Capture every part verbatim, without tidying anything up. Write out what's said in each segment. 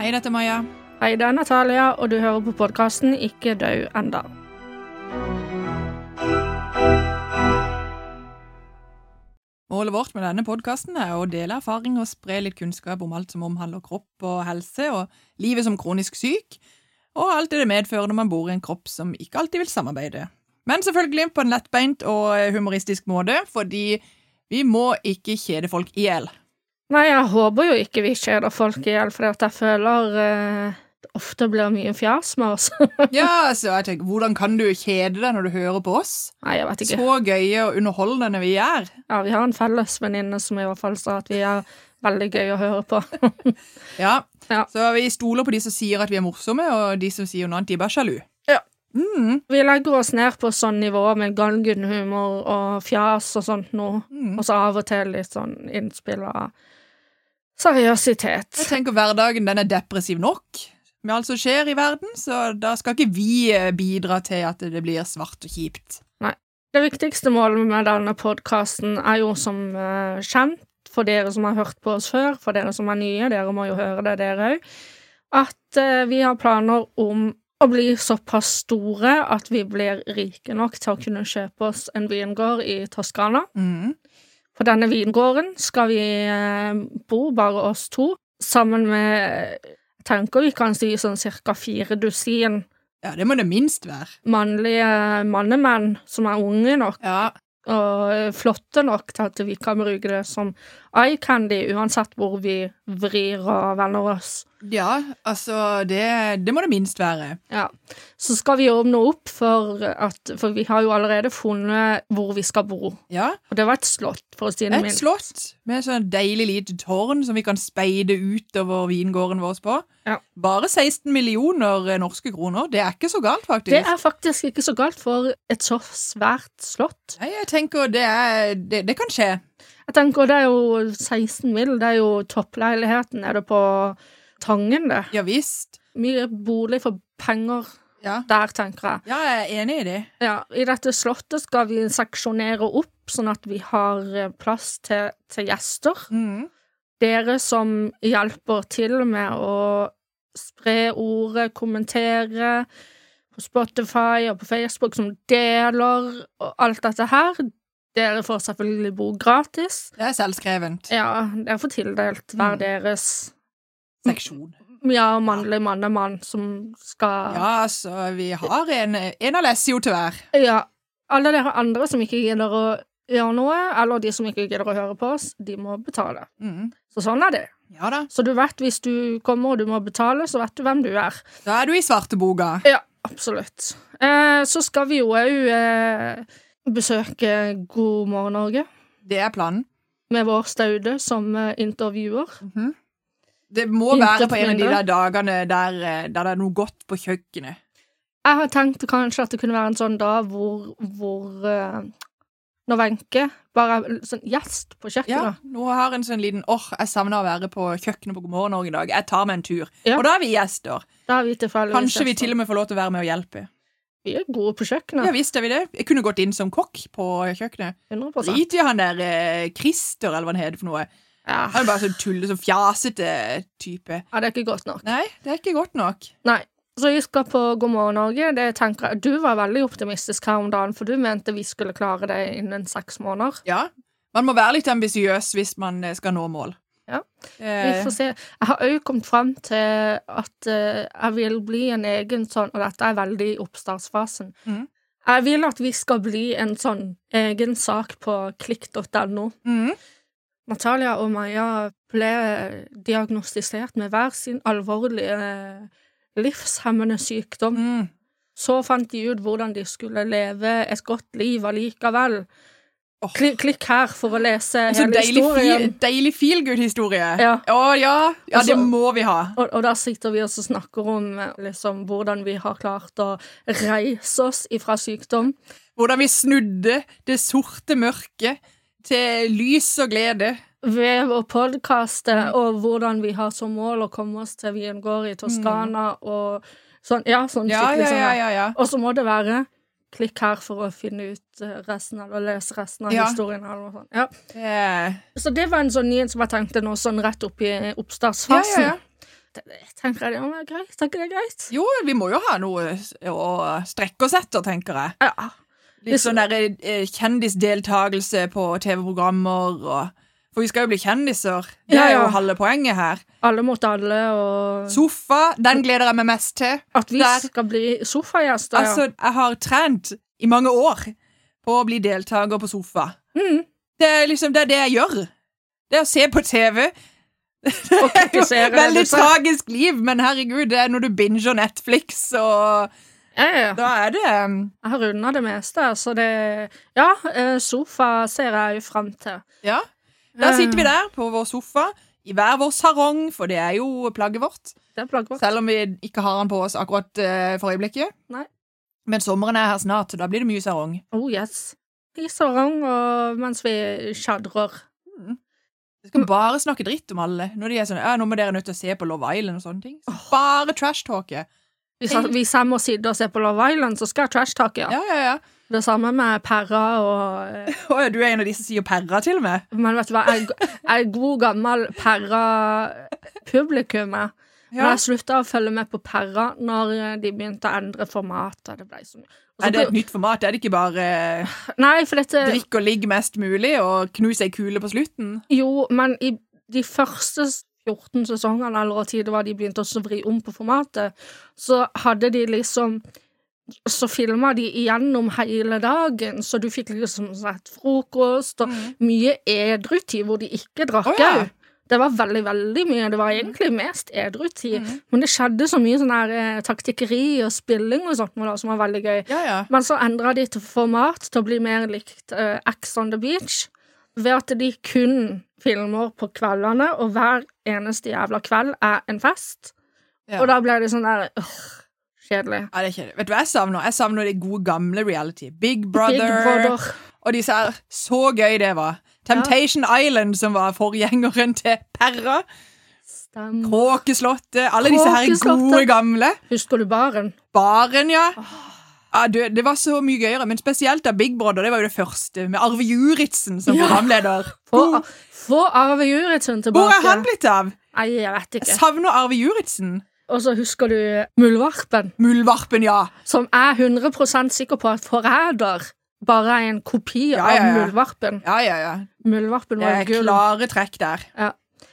Hei, dette er Maja. Hei, det er Natalia, og du hører på podcasten Ikke død enda. Målet vårt med denne podcasten er å dele erfaring og spre litt kunnskap om alt som omhandler kropp og helse og livet som kronisk syk, og alt det det medfører når man bor i en kropp som ikke alltid vil samarbeide. Men selvfølgelig på en lettbeint og humoristisk måte, fordi vi må ikke kjede folk ihjel. Nei, jeg håper jo ikke vi kjeder folk ihjel, for jeg føler eh, det ofte blir mye fjas med oss. Ja, så jeg tenker, hvordan kan du kjede deg når du hører på oss? Nei, jeg vet ikke. Så gøye og underholdende vi er. Ja, vi har en felles venninne som i hvert fall sa at vi er veldig gøy å høre på. Ja, Ja. så vi stoler på de som sier at vi er morsomme, og de som sier noe annet, de er bare sjalu. Ja. Mm. Vi legger oss ned på sånn nivå med galgenhumor og fjas og sånt nå, Mm. og så av og til litt sånn innspill av seriøsitet. Jeg tenker hverdagen den er depressiv nok med alt som skjer i verden, så da skal ikke vi eh, bidra til at det blir svart og kjipt. Det viktigste målet med denne podcasten er jo som uh, kjent, for dere som har hørt på oss før, for dere som er nye, dere må jo høre det dere også, at uh, vi har planer om å bli såpass store at vi blir rike nok til å kunne kjøpe oss en vingård i Toskana. Mm. På denne vingården skal vi uh, bo, bare oss to, sammen med, jeg tenker vi kan si sånn cirka fire dusin Ja, det må det minst være. mannlige mannemenn som er unge nok, Ja, og flotte nok til at vi kan bruke det som eye candy, uansett hvor vi vrir og vender oss. ja altså, det, det må det minst være. Ja. Så skal vi åpne opp for at, for vi har jo allerede funnet hvor vi skal bo. Ja, Og det var et slott, for å si det et minst. slott med sånn deilig lite tårn som vi kan speide utover vingården vår på. Ja. Bare seksten millioner norske kroner, det er ikke så galt faktisk. Det er faktisk ikke så galt for et så svært slott. Nei, jeg tenker det, er, det, det kan skje. Jeg tenker det er jo seksten mil, det er jo toppleiligheten, er det på Tangen det? Ja visst. Mye bolig for penger Ja. der, tenker jeg. Ja, jeg er enig i det. Ja, i dette slottet skal vi seksjonere opp, sånn at vi har eh, plass til, til gjester. Mm. Dere som hjelper til med å spre ordet, kommentere på Spotify og på Facebook, som deler og alt dette her. Dere får selvfølgelig bo gratis. Det er selvskrevent. Ja, dere får tildelt hver Mm. deres Seksjon. ja, mannlig mannemann som skal Ja, så vi har en, en Alessio til hver. Ja, alle dere andre som ikke gidder å gjøre noe, eller de som ikke gidder å høre på oss, de må betale. Mm. Så sånn er det. Ja da. Så du vet, hvis du kommer og du må betale, så vet du hvem du er. Da er du i svarteboka. Ja, absolutt. Eh, så skal vi jo også eh, besøke God morgen Norge, Det er planen. med vår Staude som eh, intervjuer. Mhm. Det må Intet være på en av de mindre. der dagene der, eh, der det er noe godt på kjøkkenet. Jeg har tenkt kanskje at det kunne være en sånn dag hvor, hvor eh, når Wenche bare er sånn gjest på Ja, kjøkkenet. nå har en sånn liten, åh, jeg savner å være på kjøkkenet på God morgen Norge i dag. Jeg tar meg en tur. Ja. Og da er vi gjester. Da er vi tilfeldigvis Kanskje vi gjester. til og med får lov til å være med og hjelpe. Vi er gode på kjøkkenet. Ja, visst er vi det. Jeg kunne gått inn som kokk på kjøkkenet. hundre prosent. Drit i han der eh, Christer, eller hva han heter for noe. Ja. Han er bare sånn tulle, sånn fjasete type. ja, det er ikke godt nok. Nei, det er ikke godt nok. Nei. Så vi skal på God morgen Norge. Det tenker jeg, du var veldig optimistisk her om dagen, for du mente vi skulle klare det innen seks måneder. Ja, man må være litt ambisiøs hvis man eh, skal nå mål. Ja. Vi Eh, får se. Jeg har også kommet frem til at eh, jeg vil bli en egen sånn, og dette er veldig i oppstartsfasen. Mhm. Jeg vil at vi skal bli en sånn egen sak på klikk punktum no. mm, Natalia og Maja ble diagnostisert med hver sin alvorlige eh, livshemmende sykdom. mm. Så fant de ut hvordan de skulle leve et godt liv allikevel. Åh. Klikk, klikk her for å lese En sånn hele deilig, historien. fi, deilig feel-good-historie. Ja. Å, ja. Ja, Altså- det må vi ha. Og, og da sitter vi og så snakker om eh, liksom, hvordan vi har klart å reise oss ifra sykdom. Hvordan vi snudde det sorte mørket til lys og glede. Ved å podcaste, og hvordan vi har som mål å komme oss til vingård i Toskana, og sånn, ja, sånn Ja, skikkelig ja, sånn. ja, her. ja, ja. Og så må det være klikk her for å finne ut eh, resten, eller lese resten av Ja. historien, eller noe sånt. Ja. Det, Så det var en sånn nyhet som jeg tenkte nå, sånn rett opp i ja, oppstartsfasen. ja, ja. jeg tenker det er greit, tenker det er greit. Jo, vi må jo ha noe å strekke oss etter, tenker jeg. Ja. Litt sånn der eh, kjendisdeltagelse på T V-programmer, og, for vi skal jo bli kjendiser. Det er Ja, ja. jo halve poenget her. Alle mot alle, og Sofa, den gleder jeg meg mest til. at vi Der. skal bli sofagjester, ja. Altså, jeg har trent i mange år på å bli deltaker på sofa. Mm. Det er liksom det, er det jeg gjør. Det er å se på T V. Og kritisere det Veldig du ser. tragisk liv, men herregud, det er når du binger Netflix, og Ja, ja. da er det um, Jeg har rundet det meste, så det Ja, eh, sofa ser jeg jo frem til. Ja. Da sitter vi der på vår sofa, i hver vår sarong, for det er jo plagget vårt. Det er plaggvart. Selv om vi ikke har den på oss akkurat uh, for øyeblikket. Nei. Men sommeren er her snart, så da blir det mye sarong. Oh, yes. I sarong, og mens vi tjadrer. Vi skal bare snakke dritt om alle. Når de er sånn, ja, nå må dere nødt til å se på Love Island og sånne ting. Så bare trash-talket. Hvis, hvis jeg må sitte og se på Love Island, så skal jeg trash-talk, ja. Ja, ja, ja. Det samme med Perra og eh, Åja, du er en av de som sier perra til meg. Men vet du hva, jeg, jeg er god gammel Perra-publikum. Men Ja. jeg slutta å følge med på Perra når de begynte å endre formatet. Det ble så mye. Og så Er det et ble- nytt format? Er det ikke bare eh, Nei, for dette drikk og ligg mest mulig og knuse ei kule på slutten? Jo, men i de første fjorten sesongene, eller hva tid det var de begynte å vri om på formatet, så hadde de liksom Så filma de igjennom hele dagen, så du fikk liksom sett frokost og Mm. mye edrutid hvor de ikke drakk Å, ja. òg. Det var veldig, veldig mye. Det var egentlig mest edrutid. Mhm. Men det skjedde så mye sånn her eh, taktikkeri og spilling og sånt nå da, som var veldig gøy. Ja, ja. Men så endra de til format til å bli mer likt uh, Ax on the Beach, ved at de kun filmer på kveldene, og hver eneste jævla kveld er en fest. Ja. Og da ble det sånn der øh, kjedelig. Ja, det er kjedelig. Vet du hva jeg savner? Jeg savner de gode gamle reality. Big Brother. Big Brother. Og disse her, så gøy det var. Temptation Island, som var forgjengeren til Perra. Stem. Kråkeslottet. Alle disse her Kråkeslottet. gode gamle. Husker du baren? Baren, ja. Ja, du, det var så mye gøyere, men spesielt da Big Brother, det var jo det første, med Arve Juritzen som Ja. programleder. Få, Hvor, få Arve Juritzen tilbake. hvor er han blitt av? Nei, jeg vet Jeg ikke. savner Arve Juritzen. Og så husker du Muldvarpen, Muldvarpen, ja. som er hundre prosent sikker på at Forræder bare er en kopi Ja, ja, ja. av Muldvarpen. Ja, ja, ja. Muldvarpen Det var er gull. klare trekk der. Ja,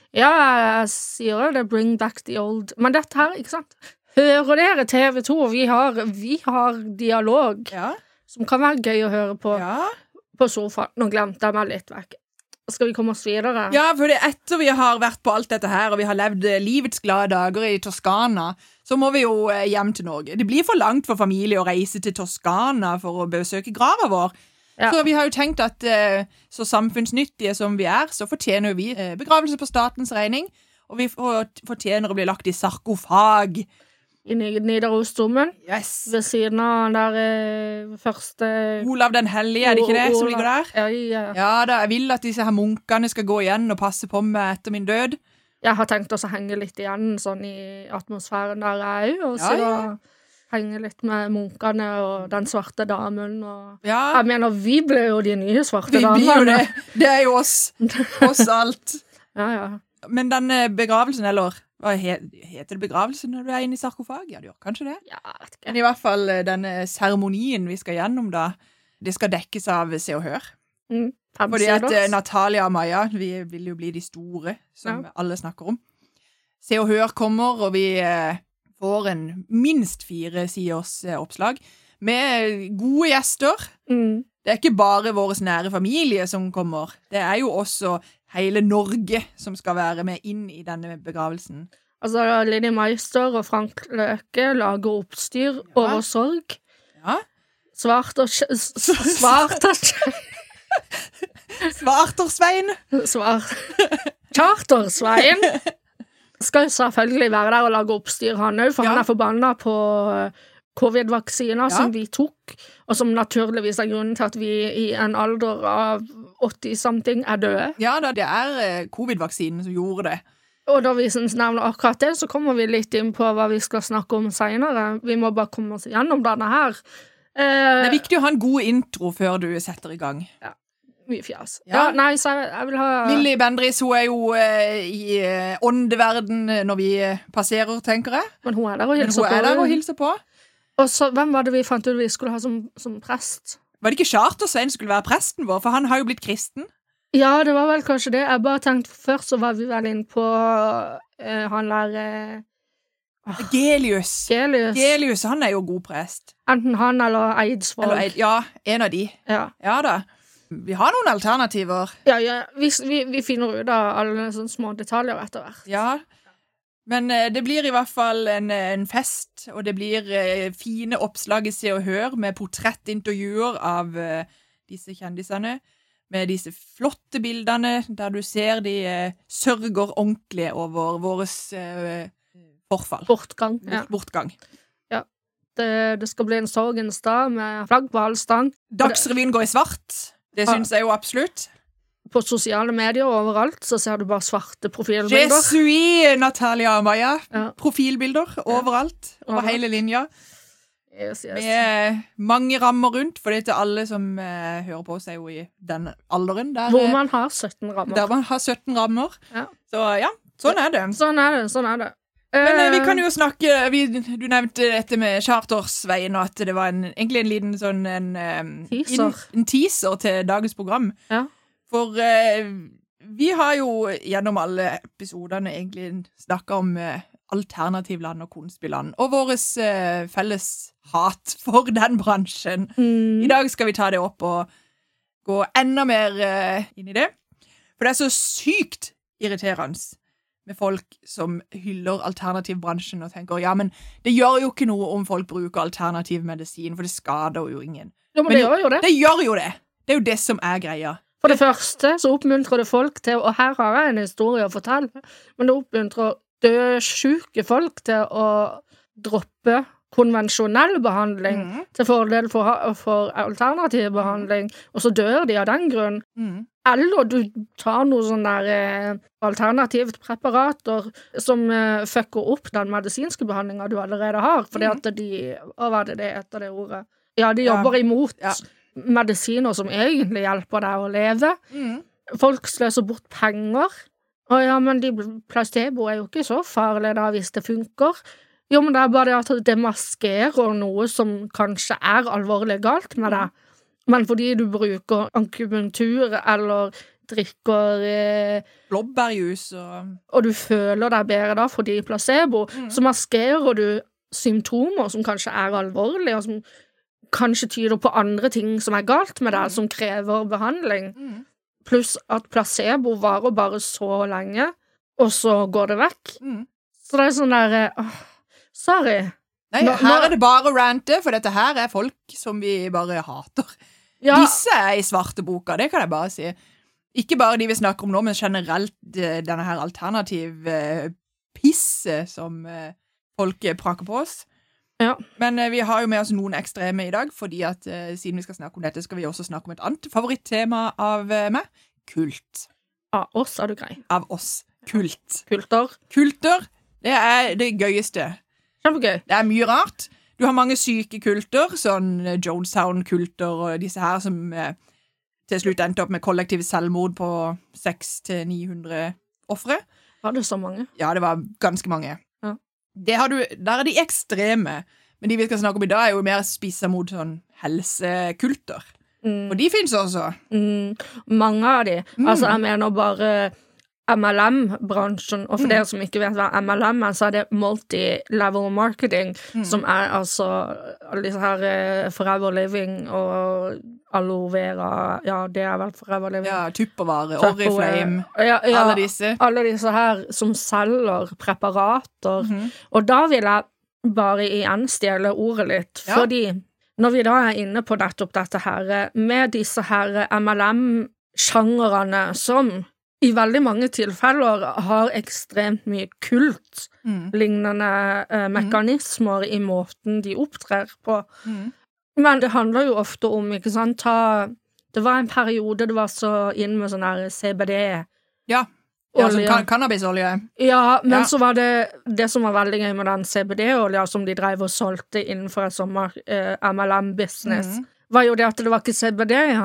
jeg sier jo det, bring back the old. Men dette her, ikke sant? Hører dere T V to? Vi har, vi har dialog Ja, som kan være gøy å høre på ja. på sofaen. Nå glemte jeg meg litt vekk. Skal vi komme oss videre? Ja, for det etter vi har vært på alt dette her, og vi har levd eh, livets glade dager i Toskana, så må vi jo eh, hjem til Norge. Det blir for langt for familie å reise til Toskana for å besøke grava vår. Ja. Så vi har jo tenkt at eh, så samfunnsnyttige som vi er, så fortjener jo vi eh, begravelse på statens regning, og vi får- fortjener å bli lagt i sarkofag. I Ny- Nidarosdomen, Yes! ved siden av den der eh, første Olav den hellige, er det ikke det som ligger der? Ja, ja. Ja da, jeg vil at disse her munkene skal gå igjen og passe på meg etter min død. Jeg har tenkt også å henge litt igjen sånn i atmosfæren der jeg er, og Ja, så ja. henge litt med munkene og den svarte damen og Ja, Jeg mener, vi ble jo de nye svarte vi damene. blir jo det. Det er jo oss. Oss alt. Ja, ja. Men den eh, begravelsen, eller hva he, heter det begravelse når du er inne i sarkofag? Ja, det gjør kanskje det. Ja, jeg vet Men ikke. i hvert fall eh, denne seremonien vi skal gjennom da, det skal dekkes av Se og Hør. Mm, fem Fordi at sider. eh, Natalia og Maja, vi vil jo bli de store, som Ja. alle snakker om. Se og Hør kommer, og vi eh, får en minst fire siders eh, oppslag med gode gjester. Mm. Det er ikke bare vår nære familie som kommer. Det er jo også hele Norge som skal være med inn i denne begravelsen. Altså, Linni Meister og Frank Løke lager oppstyr over sorg. Ja. Svart og kje- s- s- Svart og kje- Svartersvein! Svart Chartersveien skal jo selvfølgelig være der og lage oppstyr, han òg, for Ja. han er forbanna på eh, covid-vaksiner Ja. som vi tok, og som naturligvis er grunnen til at vi i en alder av åtti-something er døde. Ja da, det er eh, covid-vaksinen som gjorde det. Og da vi synes nevner akkurat det, så kommer vi litt inn på hva vi skal snakke om senere. Vi må bare komme oss gjennom denne her. Det Eh, er viktig å ha en god intro før du setter i gang. Mye fjas. Ja. Ja, nei, så jeg, jeg vil ha... Lilly Bendriss, hun er jo eh, i eh, åndeverden når vi eh, passerer, tenker jeg. Men hun er der og Men hilser hun på. er der og hilser på. Og så, hvem var det vi fant ut vi skulle ha som, som prest? Var det ikke Charter-Svein som skulle være presten vår, for han har jo blitt kristen? Ja, det var vel kanskje det. Jeg bare tenkte, først så var vi vel inn på uh, han der... Uh, Gelius. Gelius. Gelius, han er jo god prest. Enten han eller Eidsvoll. Eller, Eid- ja, en av de. Ja. Ja da. Vi har noen alternativer. Ja, ja. Vi, vi, vi finner ut av alle sånne små detaljer etter hvert. Ja, men eh, det blir i hvert fall en, en fest, og det blir eh, fine oppslag i Se og Hør med portrettintervjuer av eh, disse kjendisene, med disse flotte bildene der du ser de eh, sørger ordentlig over våres eh, forfall. Bortgang. Bort, Ja. bortgang. Det, det skal bli en sorgens dag med flagg på halvstang. Dagsrevyen går i svart. Det Ja. synes jeg jo absolutt. På sosiale medier og overalt så ser du bare svarte profilbilder. Jesui, Natalia og Maja. Ja. Profilbilder overalt, over Overalt. hele linja. Yes, yes. Med mange rammer rundt, for det er alle som eh, hører på seg jo i den alderen. Der, Hvor eh, man har sytten rammer. der man har sytten rammer. Ja. Så ja, sånn er det. Sånn er det, sånn er det. Men eh, vi Eh, kan jo snakke, vi, du nevnte dette med Chartersveien, og at det var en, egentlig en liten sånn en, eh, Teaser. inn- en teaser til dagens program. Ja. For eh, vi har jo gjennom alle episoderne egentlig snakket om eh, alternativland og konspiland, og våres eh, felles hat for den bransjen. mm, I dag skal vi ta det opp og gå enda mer eh, inn i det. For det er så sykt irriterende med folk som hyller alternativbransjen og tenker, ja, men det gjør jo ikke noe om folk bruker alternativ medisin, for det skader jo ingen. Jo, men Men det gjør jo det. Det gjør jo det. Det er jo det som er greia. For det første så oppmuntrer det folk til, og her har jeg en historie å fortelle, men det oppmuntrer dødssyke folk til å droppe konvensjonell behandling Mm. til fordel for, for alternativ behandling, og så dør de av den grunn. Mm. Eller du tar noen sånne der, eh, alternativt preparater som eh, fucker opp den medisinske behandlinga du allerede har, fordi Mhm. at de Hva var det det heter, det ordet? Ja, de Ja. jobber imot Ja. medisiner som egentlig hjelper deg å leve. Mm. Folk sløser bort penger. Å ja, men de, placebo er jo ikke så farlig da, hvis det funker. Jo, men det er bare det at det maskerer noe som kanskje er alvorlig galt med deg. Men fordi du bruker akupunktur eller drikker eh, Blåbærjus og og du føler deg bedre da fordi placebo, Mm. så maskerer du symptomer som kanskje er alvorlige, og som kanskje tyder på andre ting som er galt med deg, Mm. som krever behandling. mm. Pluss at placebo varer bare så lenge, og så går det vekk. Mm. Så det er sånn der åh, sorry. Nei, Nå- her nå- er det bare å rante, for dette her er folk som vi bare hater. Ja, Disse er i svarteboka, det kan jeg bare si. Ikke bare de vi snakker om nå, men generelt eh, denne her alternativ eh, pisse som eh, folk eh, praker på oss. Ja. Men eh, vi har jo med oss noen ekstreme i dag, fordi at eh, siden vi skal snakke om dette, skal vi også snakke om et annet favorittema av eh, meg. Kult. av oss er du grei. Av oss. Kult. Kulter. Kulter, det er det gøyeste. Kjempegøy. Det er mye rart. Du har mange syke kulter, sånn eh, Jonestown-kulter og disse her som eh, til slutt endte opp med kollektiv selvmord på seks til ni hundre ofre. Var det så mange? Ja, det var ganske mange. Ja. Det har du, der er de ekstreme, men de vi skal snakke om i dag er jo mer spisset mot sånn helsekulter. Mm. Og de finnes også. Mm, mange av de. Mm. Altså, jeg mener bare M L M-bransjen, og for Mm. dere som ikke vet hva M L M er, så er det multi-level marketing, Mm. som er altså alle disse her eh, Forever Living og Aloe Vera, ja, det er vel Forever Living. Ja, Tupperware, Tupperware. Oriflame, Ja, ja, alle disse. alle disse her som selger preparater. Mhm. Og da vil jeg bare igjen stjele ordet litt, Ja. fordi når vi da er inne på nettopp dette her, med disse her M L M-sjangerene som i veldig mange tilfeller har ekstremt mye kult-lignende Mm. eh, mekanismer i måten de opptrer på. Mm. Men det handler jo ofte om, ikke sant, ta, det var en periode det var så inn med sånn her C B D. Ja, ja som Olje. kan cannabisolje. Ja, men Ja. så var det det som var veldig gøy med den C B D-olja som de drev og solgte innenfor et sommer eh, M L M-business, Mhm. var jo det at det var ikke C B D i han.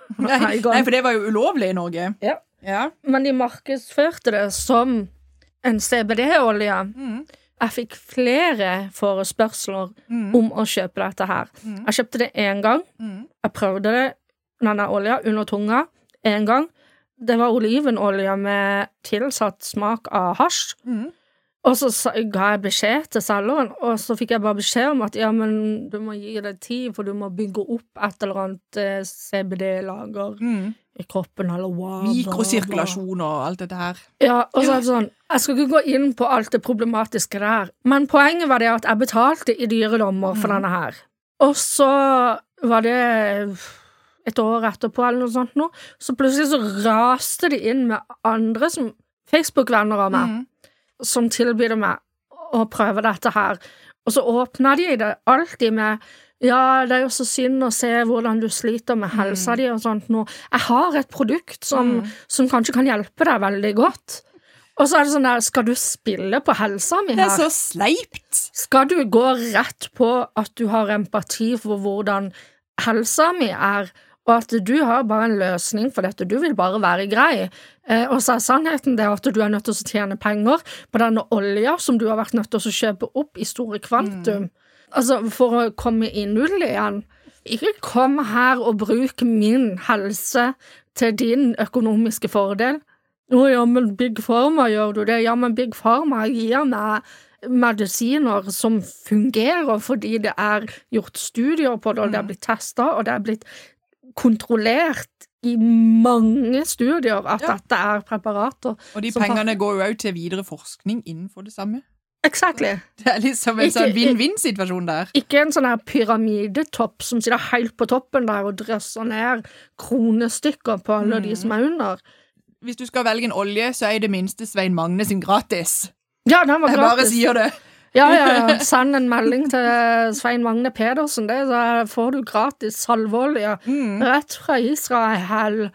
Nei, nei, for det var jo ulovlig i Norge. Ja. Ja. Men de markedsførte det som en C B D-olje. Mm. Jeg fikk flere forespørsler Mm. om å kjøpe dette her. Mm. Jeg kjøpte det en gang. Mm. Jeg prøvde det, denne olja, under tunga, en gang. Det var olivenolje med tilsatt smak av hasj. Mm. Og så sa- ga jeg beskjed til selgeren, og så fikk jeg bare beskjed om at ja, men du må gi det tid, for du må bygge opp et eller annet eh, C B D-lager Mm. i kroppen, eller wow. Mikrosirkulasjon og alt dette her. Ja, og så er det sånn, jeg skal ikke gå inn på alt det problematiske der, men poenget var det at jeg betalte i dyre dommer for Mm. denne her. Og så var det et år etterpå eller noe sånt nå, så plutselig så raste de inn med andre som Facebook-venner av meg, Mm. som tilbyr meg å prøve dette her. Og så åpna de det alltid med ja, det er jo så synd å se hvordan du sliter med helsa di og sånt nå. Jeg har et produkt som, Mm. som kanskje kan hjelpe deg veldig godt. Og så er det sånn der, skal du spille på helsa mi Det er her? så sleipt. Skal du gå rett på at du har empati for hvordan helsa mi er, og at du har bare en løsning for dette, du vil bare være grei. Eh, og så er sannheten det at du er nødt til å tjene penger på denne olja som du har vært nødt til å kjøpe opp i store kvantum. Mm. Altså, for å komme i null igjen. Ikke kom her og bruk min helse til din økonomiske fordel. Å ja, men Big Pharma gjør du det? Ja, men Big Pharma gir meg medisiner som fungerer fordi det er gjort studier på det, og det er blitt testet, og det er blitt kontrollert i mange studier at Ja. dette er preparater. Og de som pengene går jo også til videre forskning innenfor det samme. Exactly. Det er liksom en Ikke- sånn vinn-vinn-situasjon der. Ikke en sånn her pyramidetopp som sitter helt på toppen der og drøsser ned kronestykker på alle de som er under. Hvis du skal velge en olje, så er i det minste Svein Magne sin gratis. Ja, den var Jeg bare gratis. sier det. Ja, ja, ja. Send en melding til Svein Magne Pedersen, det, så får du gratis salveolje Mm. rett fra Israel.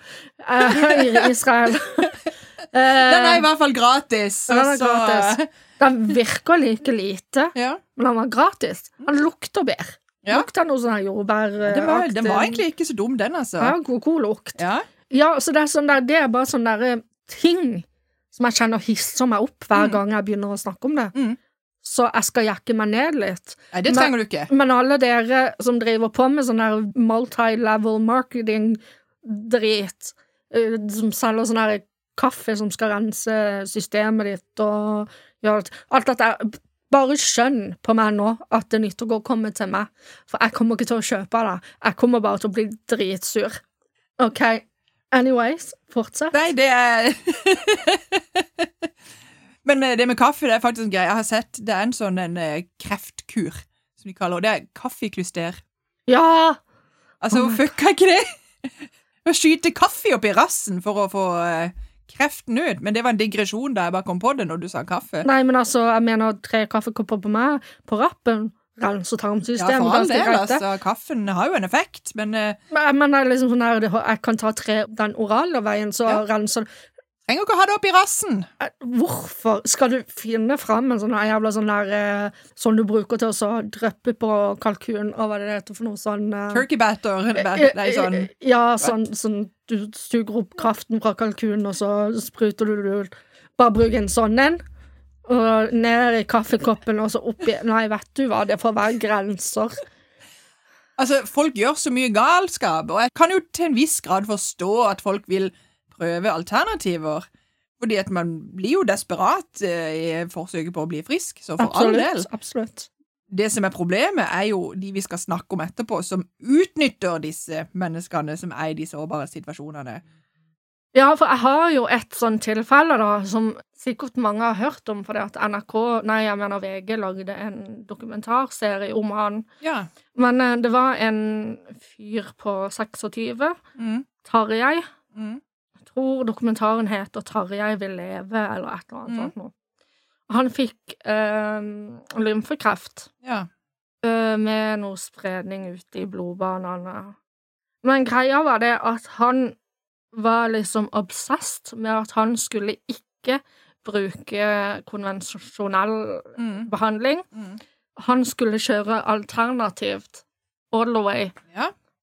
Eh, Israel. Den er i Eh, hvert fall gratis. Den er og så- gratis. den virker like lite, Ja. men den var gratis. Den lukter bedre. Ja. Lukter noe sånn her jordbær. Den var, den var egentlig ikke så dum, den, altså. Ja, god, god lukt. Ja. Ja, så det er sånn der, det er bare sånne der ting som jeg kjenner hisser meg opp hver Mm. gang jeg begynner å snakke om det. Mm. Så jeg skal jekke meg ned litt. Nei, det trenger du ikke. Men alle dere som driver på med sånn der multi-level marketing-drit, eh, som selger sånn her kaffe som skal rense systemet ditt og gjøre alt, alt dette, bare skjønn på meg nå at det nytter ikke å komme til meg, for jeg kommer ikke til å kjøpe det. Jeg kommer bare til å bli dritsur. Ok, anyways, fortsett. Nei, det er Men eh, det med kaffe, det er faktisk en greie. Jeg har sett, det er en sånn en eh, kreftkur, som de kaller det. Det er kaffeklyster. Ja! Altså, Oh oh my fucka ikke det? Å skyte kaffe opp i rassen for å få eh, kreften ut. Men det var en digresjon da jeg bare kom på det når du sa kaffe. Nei, men altså, jeg mener tre kaffekopper på meg, på rappen, renser Ja, tarmsystemet for all ganske del, greit, det. altså. Kaffen har jo en effekt, men eh, Men, men det er liksom sånn her, det- jeg kan ta tre den orale veien, så Ja. renser trenger ikke å ha det opp i rassen. Eh, Hvorfor skal du finne fram en sånn her jævla sånn der eh, sånn du bruker til å så dryppe på kalkun, og hva er det det heter for noe sånn eh, Turkey batter. eh, Nei, sånn. eh, Ja, sånn, sånn du suger opp kraften fra kalkunen, og så spruter du det ut. Bare bruk en sånn en, og ned i kaffekoppen, og så oppi Nei, vet du hva, det får være grenser. Altså, folk gjør så mye galskap, og jeg kan jo til en viss grad forstå at folk vil prøve alternativer, fordi at man blir jo desperat eh, i forsøket på å bli frisk, så for all del. Absolutt, absolutt. Det som er problemet er jo de vi skal snakke om etterpå, som utnytter disse menneskene som er i de sårbare situasjonene. Ja, for jeg har jo et sånn tilfelle da, som sikkert mange har hørt om, fordi at N R K, nei, jeg mener V G lagde en dokumentarserie om han. Ja. Men eh, det var en fyr på seksogtyve, Mm. Tarjei. Mm. Jeg tror dokumentaren heter Tarjei vil leve, eller et eller annet Mm. sånt noe. Han fikk eh, lymfekreft Ja. eh, med noe spredning ute i blodbanene. Men greia var det at han var liksom obsessed med at han skulle ikke bruke konvensjonell Mm. behandling. Mm. Han skulle kjøre alternativt all the way. Ja.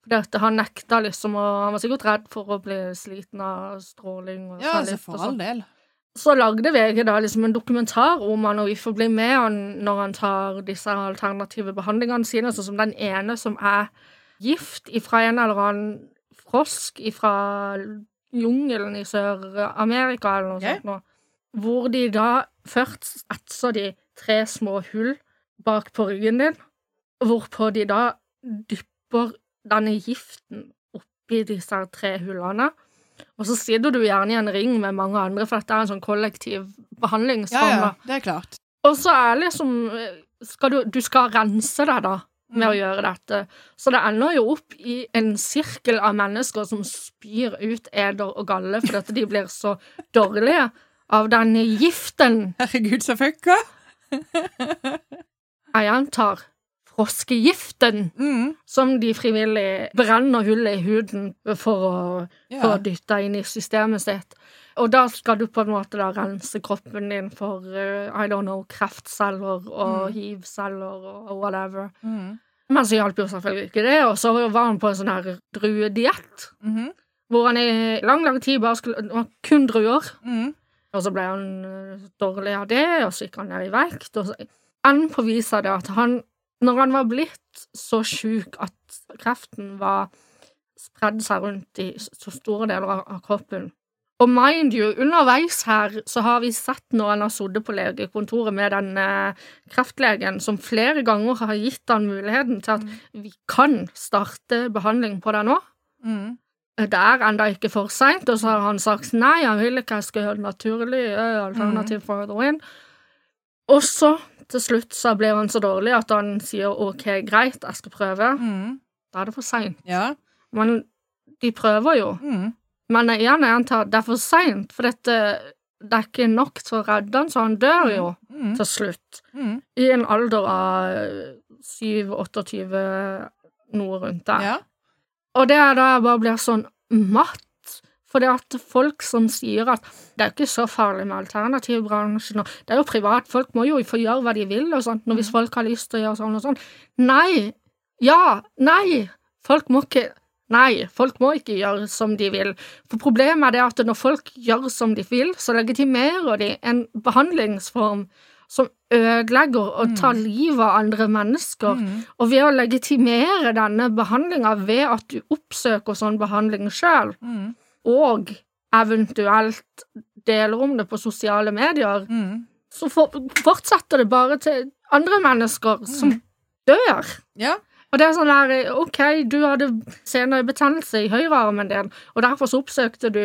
Fordi han nekta liksom, og han var sikkert redd for å bli sliten av stråling. Og ja, altså for all del. Så lagde V G da liksom en dokumentar om han, og vi får bli med han når han tar disse alternative behandlingene sine, sånn som den ene som er gift ifra en eller annen frosk ifra jungelen i Sør-Amerika eller noe okay. sånt nå, hvor de da først etser de tre små hull bak på ryggen din, hvorpå de da dypper denne giften oppi disse tre hullene, og så sitter du gjerne i en ring med mange andre, for dette er en sånn kollektiv behandlingsform. Ja, ja, det er klart. Og så er det liksom, skal du, du skal rense deg da, med mm. å gjøre dette. Så det ender jo opp i en sirkel av mennesker som spyr ut eder og galle, for at de blir så dårlige av denne giften. Herregud, så fucka! Jeg antar froskegiften, mm. som de frivillig brenner hullet i huden for å ja. Få dytte inn i systemet sitt. Og da skal du på en måte da rense kroppen din for, uh, I don't know, kreftceller og mm. hivceller og whatever. Mm. Men så hjalp jo selvfølgelig ikke det, og så var han på en sånn her druediett, mm-hmm. hvor han i lang, lang tid bare skulle, det var kun druer. Mm. Og så ble han uh, dårlig av det, og så gikk han ned i vekt, og så enden på viset det at han når han var blitt så syk at kreften var spredd seg rundt i så store deler av kroppen. Og mind you, underveis her så har vi sett når han har sittet på legekontoret med den eh, kreftlegen som flere ganger har gitt han muligheten til at mm. vi kan starte behandling på det nå. Mm. Det er enda ikke for sent, og så har han sagt nei, han vil ikke jeg skal gjøre det naturlig, alternativ mm. for the win. Og så til slutt så ble han så dårlig at han sier, ok, greit, jeg skal prøve. Mm. Da er det for sent. Ja. Men de prøver jo. Mm. Men igjen er han tatt, det er for sent, for dette, det er ikke nok til å redde han, så han dør jo mm. til slutt. Mm. I en alder av syv åttiåtte, noe rundt der. Ja. Og det er da jeg bare blir sånn matt. For det at folk som sier at det er ikke så farlig med alternativbransjen, det er jo privat, folk må jo få gjøre hva de vil og sånt, når hvis folk har lyst til å gjøre sånn og sånn. Nei, ja, nei, folk må ikke, nei, folk må ikke gjøre som de vil. For problemet er det at når folk gjør som de vil, så legitimerer de en behandlingsform som ødelegger og tar mm. livet av andre mennesker. Mm. Og ved å legitimere denne behandlingen ved at du oppsøker sånn behandling selv, mm. og eventuelt deler om det på sosiale medier, mm. så for, fortsetter det bare til andre mennesker mm. som dør. Ja. Og det er sånn der, ok, du hadde senere betennelse i høyrearmen din, og derfor så oppsøkte du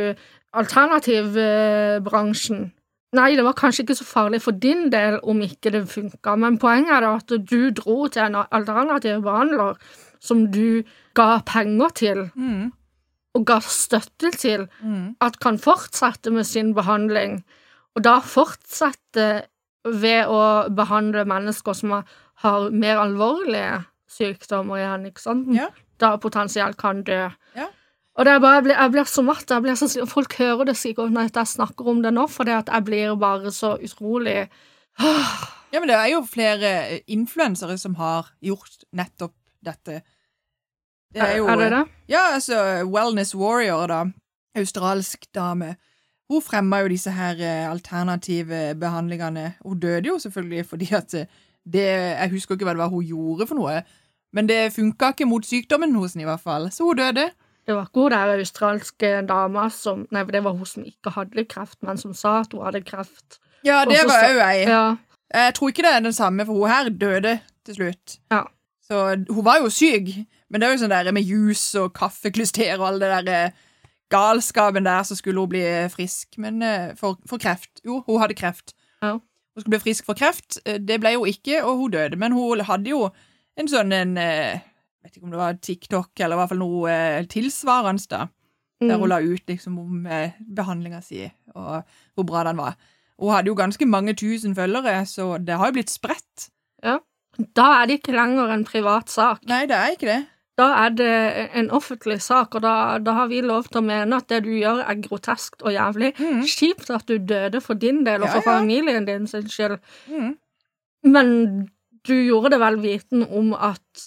alternativbransjen. Nei, det var kanskje ikke så farlig for din del om ikke det funket, men poenget er at du dro til en alternativ behandler som du ga penger til, mm. og ga støtte til, mm. at kan fortsette med sin behandling, og da fortsette ved å behandle mennesker som har mer alvorlige sykdommer igjen, ikke sant? Ja. Da potensielt kan dø. Ja. Og det er bare, jeg blir, jeg blir så matt, jeg blir så, folk hører det sikkert når jeg snakker om det nå, for det at jeg blir bare så utrolig. Ja, men det er jo flere influensere som har gjort nettopp dette. Det er jo, er det det? Ja, altså, Wellness Warrior da, australsk dame, hun fremmet jo disse her alternative behandlingene. Hun døde jo selvfølgelig fordi at det, jeg husker ikke hva det var hun gjorde for noe, men det funket ikke mot sykdommen hos henne i hvert fall, så hun døde. Det var ikke hun der australske dama som, nei, det var hun som ikke hadde kreft, men som sa at hun hadde kreft. Ja, det Også, var jo jeg. Ja. Jeg tror ikke det er den samme, for hun her døde til slutt. Ja. Så hun var jo syk, men det er jo sånn der med jus og kaffeklyster og all det der galskapen der, så skulle hun bli frisk, men for, for kreft. Jo, hun hadde kreft. Ja. Hun skulle bli frisk for kreft, det ble hun ikke, og hun døde, men hun hadde jo en sånn en... Jeg vet ikke om det var TikTok, eller i hvert fall noe eh, tilsvarende da, mm. der hun la ut liksom om eh, behandlingen sin, og hvor bra den var. Hun hadde jo ganske mange tusen følgere, så det har jo blitt spredt. Ja, da er det ikke lenger en privat sak. Nei, det er ikke det. Da er det en offentlig sak, og da, da har vi lov til å mene at det du gjør er groteskt og jævlig. Mm. Kjipt at du døde for din del, og for ja, ja. Familien din sin skyld. Mm. Men du gjorde det vel viten om at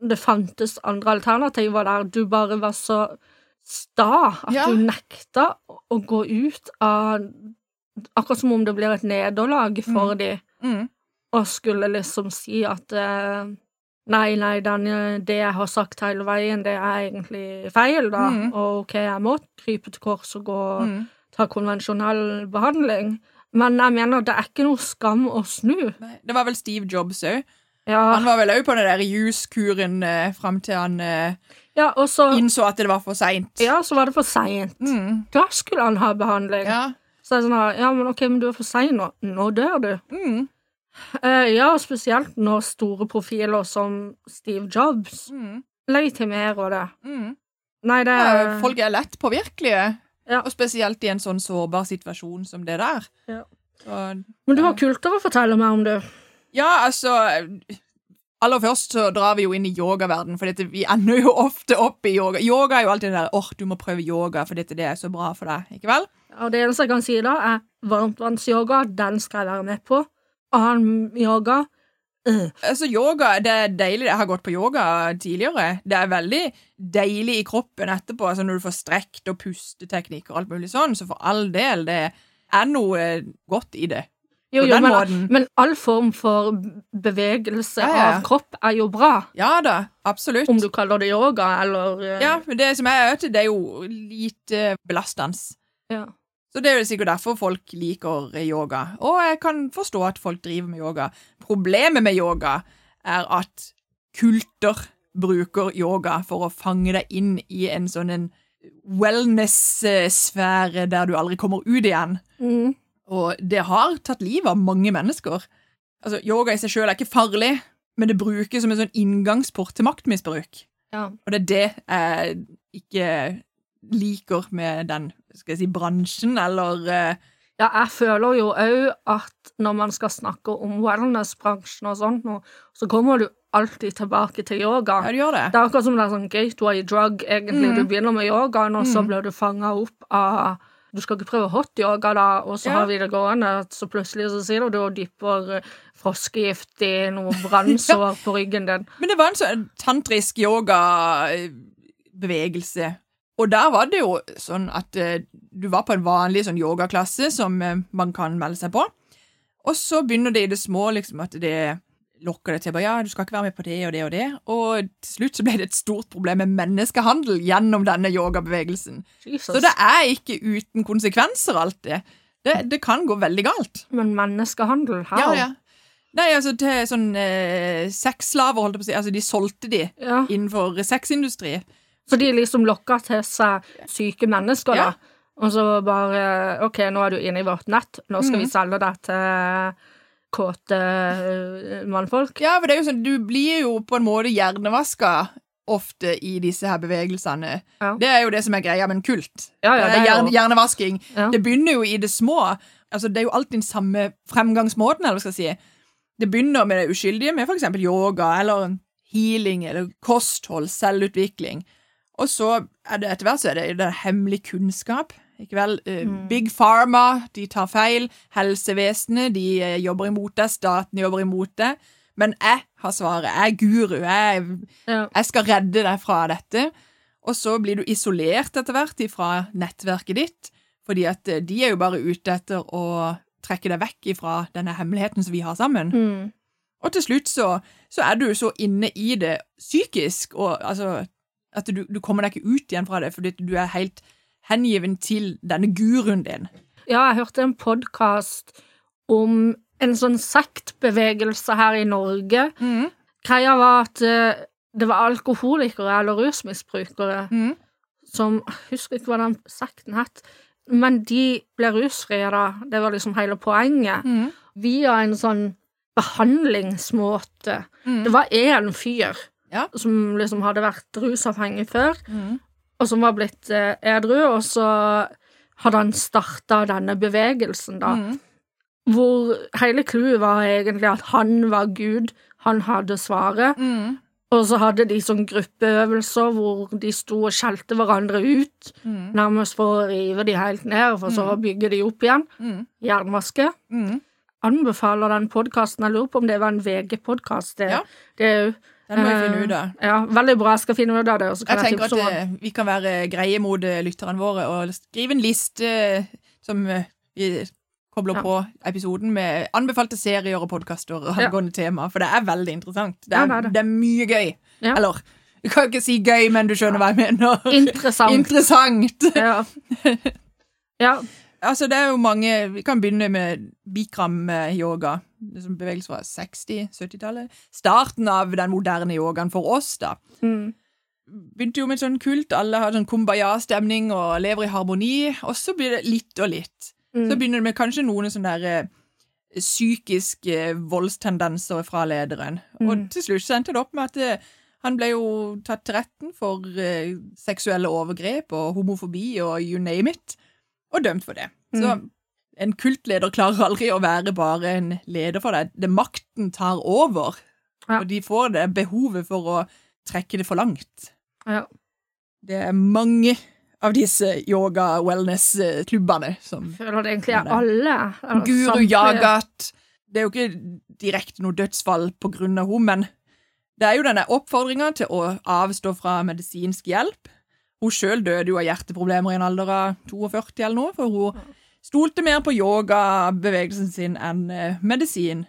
det fantes andre alternativer der du bare var så sta at Ja. du nekta å gå ut av akkurat som om det blir et nederlag for de, Mm. og skulle liksom si at eh, nei, nei, den, det jeg har sagt hele veien, det er egentlig feil, da, Mm. og ok, jeg må krype til kors og gå og Mm. ta konvensjonell behandling, men jeg mener det er ikke noe skam å snu. Nei, det var vel Steve Jobs også. Ja, Han var vel også på den der juskuren eh, frem til han eh, ja og så innså at det var for sent. ja, så var det for sent. Mm. Da skulle han ha behandling. Ja. Så er det sånn her, ja, men ok, men du er for sein nå. Nå dør du. Mm. Eh, ja, spesielt når store profiler som Steve Jobs Mm. legitimerer det. Mm. Nei, det Ja, folk er lett påvirkelige, Ja. og spesielt i en sånn sårbar situasjon som det der. Ja. Så, Men du har ja. kulter å fortelle meg om det. Ja, altså aller først så drar vi jo inn i yogaverden, for dette, vi ender jo ofte opp i yoga. Yoga er jo alltid det der, åh, du må prøve yoga, for dette det er så bra for deg, ikke vel? Og det eneste jeg kan si da er varmtvannsyoga, den skal jeg være med på. Annen yoga, øh. Altså, yoga, det er deilig. Jeg har gått på yoga tidligere. Det er veldig deilig i kroppen etterpå, altså når du får strekt og pusteteknikk og alt mulig sånn, så for all del, det er noe godt i det. Jo, På jo, den men, måten. men all form for bevegelse Ja, ja. av kropp er jo bra. Ja da, absolutt. Om du kaller det yoga, eller øh. Ja, men det som jeg vet, det er jo lite belastende. Ja. Så det er jo sikkert derfor folk liker yoga. Og jeg kan forstå at folk driver med yoga. Problemet med yoga er at kulter bruker yoga for å fange deg inn i en sånn en wellness-sfære der du aldri kommer ut igjen. Mm. Og det har tatt livet av mange mennesker. Altså, yoga i seg selv er ikke farlig, men det brukes som en sånn inngangsport til maktmisbruk. Ja. Og det er det jeg ikke liker med den, skal jeg si, bransjen, eller uh, Ja, jeg føler jo òg at når man skal snakke om wellness-bransjen og sånt nå, så kommer du alltid tilbake til yoga. ja, du gjør det. Det er akkurat som det er sånn gateway drug, egentlig. Mm. Du begynner med yogaen, og så Mm. blir du fanget opp av du skal ikke prøve hot yoga da, og så Ja. har vi det gående, så plutselig så sier du og dypper eh, froskegift i noe brannsår på ryggen din. Men det var en sånn tantrisk yoga-bevegelse. Og der var det jo sånn at uh, du var på en vanlig sånn yogaklasse som uh, man kan melde seg på. Og så begynner det i det små, liksom, at det lokker det til, bare, ja, du skal ikke være med på det og det og det. Og til slutt så ble det et stort problem med menneskehandel gjennom denne yogabevegelsen. Jesus. Så det er ikke uten konsekvenser alltid. Det, det kan gå veldig galt. Men menneskehandel, her? Ja, ja. Nei, altså til sånn eh, sexslaver, holdt jeg på å si, altså de solgte de Ja. innenfor sexindustri. Så de liksom lokker til seg syke mennesker, Ja. da. Og så bare ok, nå er du inne i vårt nett, nå skal Mhm. vi selge deg til kåte øh, mannfolk. Ja, for det er jo sånn, du blir jo på en måte hjernevaska ofte i disse her bevegelsene. Ja. Det er jo det som er greia med en kult. Ja, ja, det er Hjerne, jo hjernevasking. ja. Det begynner jo i det små. Altså, det er jo alltid den samme fremgangsmåten, eller hva skal jeg si. Det begynner med det uskyldige, med for eksempel yoga, eller healing, eller kosthold, selvutvikling. Og så er det etter hvert så er det, det er hemmelig kunnskap. Ikke vel? Uh, Mm. Big Pharma, de tar feil. Helsevesenet, de uh, jobber imot det. Staten jobber imot det. Men jeg har svaret. Jeg er guru. Jeg, Ja. jeg skal redde deg fra dette. Og så blir du isolert etter hvert fra nettverket ditt, fordi at uh, de er jo bare ute etter å trekke deg vekk fra denne hemmeligheten som vi har sammen. Mm. Og til slutt så, så er du så inne i det psykisk, og altså at du, du kommer deg ikke ut igjen fra det, fordi du er helt hengiven til denne guruen din. Ja, jeg hørte en podcast om en sånn sektbevegelse her i Norge. Mm. Greia var at eh, det var alkoholikere eller rusmisbrukere Mm. som, jeg husker ikke hva den sekten het, men de ble rusfrie da. Det var liksom hele poenget. Mm. Via en sånn behandlingsmåte. Mm. Det var en fyr Ja. som liksom hadde vært rusavhengig før, Mm. og som var blitt eh, edru, og så hadde han startet denne bevegelsen da, Mm. hvor hele clouet var egentlig at han var Gud, han hadde svaret, Mm. og så hadde de sånn gruppeøvelser hvor de sto og skjelte hverandre ut, Mm. nærmest for å rive de helt ned, for så å bygge de opp igjen, Mm. jernvaske. Mm. Anbefaler den podcasten, jeg lurer på om det var en V G-podcast, det, Ja. det er jo Den må vi finne ut av. Ja, veldig bra. Jeg skal finne ut av det. Og så kan jeg jeg tenker tipse at om eh, vi kan være greie mot eh, lytterne våre og skrive en liste eh, som eh, vi kobler Ja. på episoden med anbefalte serier og podcaster og angående tema, for det er veldig interessant. Det er, Ja, det er det. det er mye gøy. Ja. Eller, jeg kan ikke si gøy, men du skjønner hva jeg mener. Interessant. Interessant. Ja. Ja. Altså, det er jo mange, vi kan begynne med Bikram-yoga, som bevegelse fra seksti-syttitallet. Starten av den moderne yogaen for oss, da. Mm. Begynte jo med sånn kult, alle har sånn kumbaya-stemning og lever i harmoni, og så blir det litt og litt. Mm. Så begynner det med kanskje noen sånne der eh, psykiske voldstendenser fra lederen. Mm. Og til slutt så endte det opp med at eh, han ble jo tatt til retten for eh, seksuelle overgrep og homofobi og you name it, og dømt for det. Så Mm. en kultleder klarer aldri å være bare en leder for deg. Det makten tar over, Ja. og de får det behovet for å trekke det for langt. Ja. Det er mange av disse yoga-wellness-klubbene som Jeg føler det egentlig Ja, er det. alle. eller Guru samtlige. Jagat. Det er jo ikke direkte noe dødsfall på grunn av henne, men det er jo denne oppfordringen til å avstå fra medisinsk hjelp. Hun selv døde jo av hjerteproblemer i en alder av førti-to eller noe, for hun stolte mer på yoga-bevegelsen sin enn eh, medisin.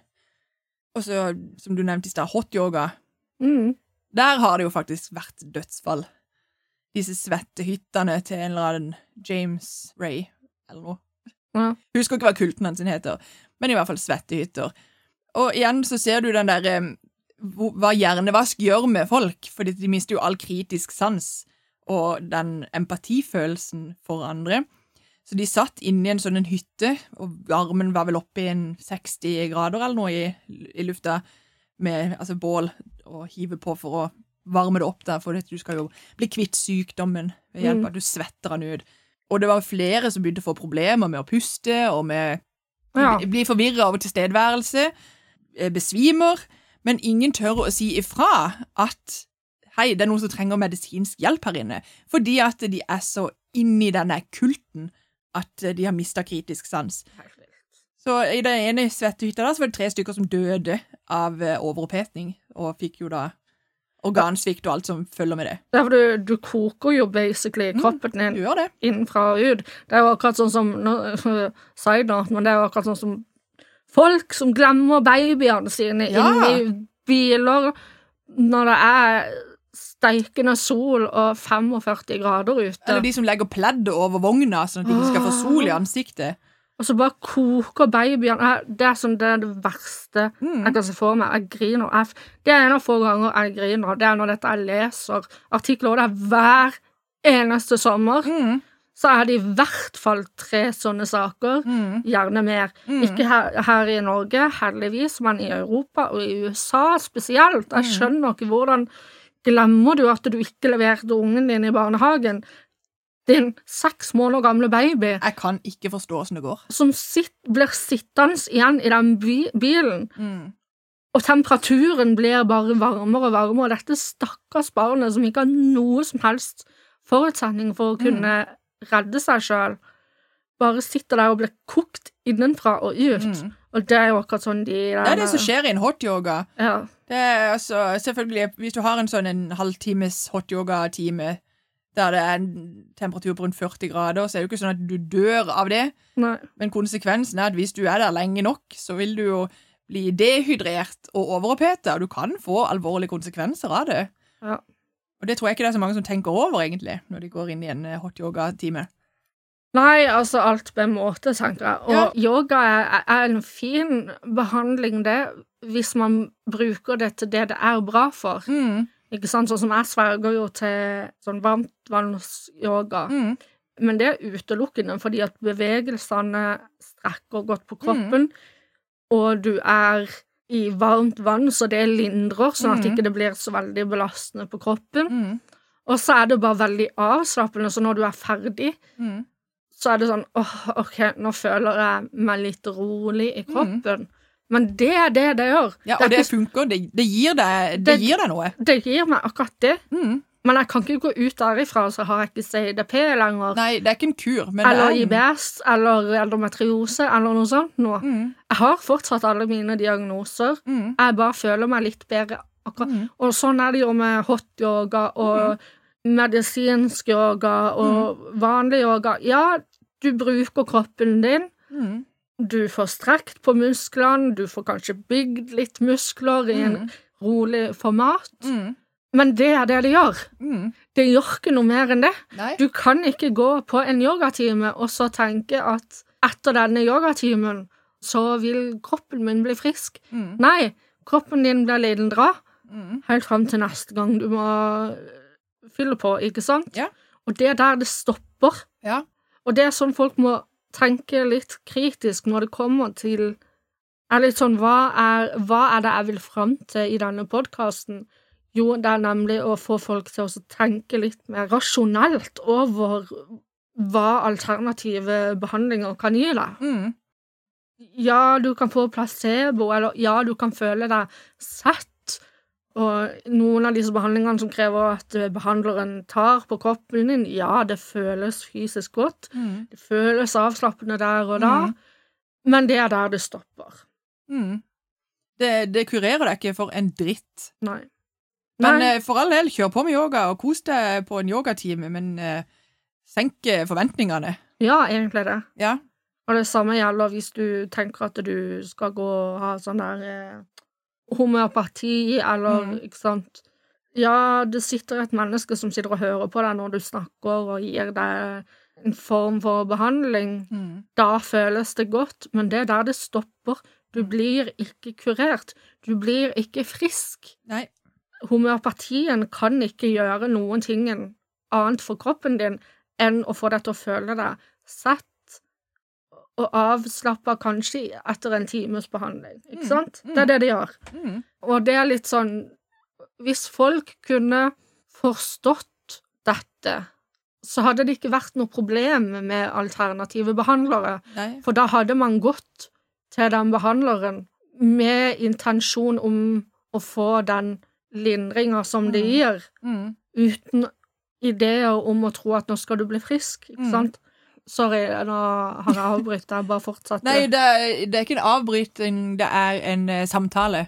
Og så, som du nevnte i sted, hot yoga. Mm. Der har det jo faktisk vært dødsfall. Disse svette hyttene til en eller annen James Ray, eller noe. Ja. Husker ikke hva kulten hans heter, men i hvert fall svette hytter. Og igjen så ser du den der, eh, hvor- hva hjernevask gjør med folk, fordi de mister jo all kritisk sans og den empatifølelsen for andre. Så de satt inne i en sånn en hytte, og varmen var vel oppe i en seksti grader eller noe i, i lufta, med altså, bål og hive på for å varme det opp der, for du skal jo bli kvitt sykdommen ved hjelp av at du svetter den ut. Og det var flere som begynte å få problemer med å puste, og med Ja. bli forvirret av tilstedeværelse, eh, besvimer, men ingen tør å si ifra at hei, det er noen som trenger medisinsk hjelp her inne, fordi at de er så inne i denne kulten at de har mistet kritisk sans. Så i den ene svettehytta da, så var det tre stykker som døde av eh, overopphetning, og fikk jo da organsvikt og alt som følger med det. Det er for du, du koker jo basically kroppen Du din gjør det. innenfra og ut. Det er jo akkurat sånn som nå, side note, men det er jo akkurat sånn som folk som glemmer babyene sine Ja. inne i biler når det er steikende sol og førtifem grader ute. Eller de som legger pleddet over vogna, sånn at de ikke skal få sol i ansiktet. Og så bare koker babyene. Jeg- Det er sånn, det er det verste Mm. jeg kan se for meg. Jeg griner. Jeg, det er en av få ganger jeg griner. Det er når dette jeg leser artikler, og det er hver eneste sommer. Mm. Så er det i hvert fall tre sånne saker. Mm. Gjerne mer. Mm. Ikke her, her i Norge, heldigvis, men i Europa og i U S A spesielt. Jeg Mm. skjønner ikke hvordan glemmer du at du ikke leverte ungen din i barnehagen. Din seks måneder gamle baby Jeg kan ikke forstå hvordan det går. som sitt, blir sittende igjen i den bi bilen, Mm. og temperaturen blir bare varmere og varmere, og dette stakkars barnet som ikke har noe som helst forutsetning for å kunne redde seg selv, bare sitter der og blir kokt innenfra og ut. Mm. Og det er jo akkurat sånn de der, Det er det som skjer i en hot yoga. Ja. Det er altså, selvfølgelig, hvis du har en sånn en halvtimes hot yoga-time, der det er en temperatur på rundt førti grader, så er det jo ikke sånn at du dør av det, Nei. men konsekvensen er at hvis du er der lenge nok, så vil du jo bli dehydrert og overopphetet, og du kan få alvorlige konsekvenser av det. Ja. Og det tror jeg ikke det er så mange som tenker over, egentlig, når de går inn i en eh, hot yoga-time. Nei, altså alt med måte, tenker jeg. Og yoga er, er en fin behandling, det, hvis man bruker det til det det er bra for. Mm. Ikke sant? Sånn som jeg sverger jo til sånn varmtvannsyoga. Mm. Men det er utelukkende fordi at bevegelsene strekker godt på kroppen, og du er i varmt vann, så det lindrer, sånn at Mm. ikke det blir så veldig belastende på kroppen. Mm. Og så er det bare veldig avslappende, så når du er ferdig, Mm. så er det sånn, åh, ok, nå føler jeg meg litt rolig i kroppen. Men det er det det gjør. Ja, Det er og det ikke- funker, det, det, gir deg, det Det- gir deg noe. det gir meg akkurat det. Mm. Men jeg kan ikke gå ut derifra, så har jeg ikke C D P lenger. Nei, det er ikke en kur, men Eller det I er B S, eller endometriose, eller noe sånt nå. Mm. Jeg har fortsatt alle mine diagnoser. Mm. Jeg bare føler meg litt bedre Akkurat. Mm. Og sånn er det jo med hot yoga og mm. medisinsk yoga og mm. vanlig yoga. Ja, du bruker kroppen din. Mm. Du får strekt på musklene, du får kanskje bygd litt muskler i en mm. rolig format. Mm. Men det er det det gjør. Mm. Det gjør ikke noe mer enn det. Nei. Du kan ikke gå på en yogatime og så tenke at etter denne yogatimen så vil kroppen min bli frisk. Mm. Nei, kroppen din blir lidendra mm. helt frem til neste gang du må fylle på, ikke sant? Ja. Og det er der det stopper. Ja. Og det er sånn folk må tenke litt kritisk når det kommer til er litt sånn, hva er, hva er det jeg vil frem til i denne podcasten? Jo, det er nemlig å få folk til å tenke litt mer rasjonelt over hva alternative behandlinger kan gi deg. Mm. Ja, du kan få placebo, eller ja, du kan føle deg sett, og noen av disse behandlingene som krever at behandleren tar på kroppen din, ja, det føles fysisk godt, mm. det føles avslappende der og da, mm. men det er der det stopper. Mm. Det, det kurerer deg ikke for en dritt. Nei. Men Nei. for all del, kjør på med yoga og kos deg på en yogatime, men uh, senk forventningene. Ja, egentlig det. Ja. Og det samme gjelder hvis du tenker at du skal gå og ha sånn der eh, homeopati, eller, mm. ikke sant? Ja, det sitter et menneske som sitter og hører på deg når du snakker og gir deg en form for behandling. Mm. Da føles det godt, men det er der det stopper. Du blir ikke kurert. Du blir ikke frisk. Nei. Homeopatien kan ikke gjøre noen ting annet for kroppen din enn å få deg til å føle deg sett og avslappet kanskje etter en times behandling, ikke sant? Mm, mm. Det er det de gjør. Mm. Og det er litt sånn, hvis folk kunne forstått dette, så hadde det ikke vært noe problem med alternative behandlere, Nei. For da hadde man gått til den behandleren med intensjon om å få den lindringen som det gir, mm. uten ideer om å tro at nå skal du bli frisk, ikke sant? Mm. Sorry, nå har jeg avbrytt, jeg bare fortsatt. Nei, det er, det er ikke en avbryting, det er en uh, samtale.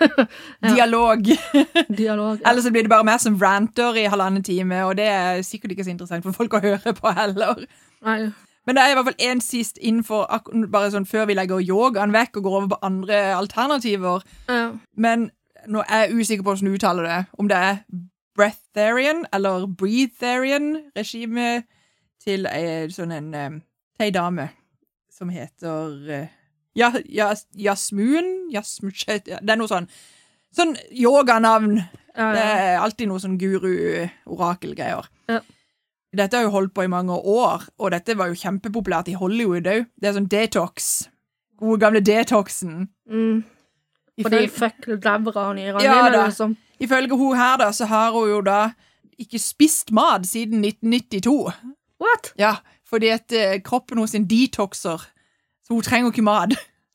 Dialog. Dialog, ja. Ellers så blir det bare mer som ranter i halvannen time, og det er sikkert ikke så interessant for folk å høre på heller. Nei. Men det er i hvert fall en sist innenfor, bare sånn før vi legger yogaen vekk og går over på andre alternativer. Ja. Men nå er jeg usikker på hvordan du uttaler det, om det er breatharian eller breatharian-regimet til ei sånn en, um, til ei dame som heter uh, ja, ja, Jasmun, Jasmun, det er noe sånn sånn yoganavn. Ja, ja. Det er alltid noe sånn guru-orakel-greier. Ja. Dette har jo holdt på i mange år, og dette var jo kjempepopulært i Hollywood også. Det er sånn detox. Gode gamle detoxen. Mm. Fordi fuck lebra og nyrene. Ja da. Liksom. Ifølge hun her da, så har hun jo da ikke spist mat siden nitten nittito. What? Ja, fordi at uh, kroppen hos en detoxer, så hun trenger ikke mat.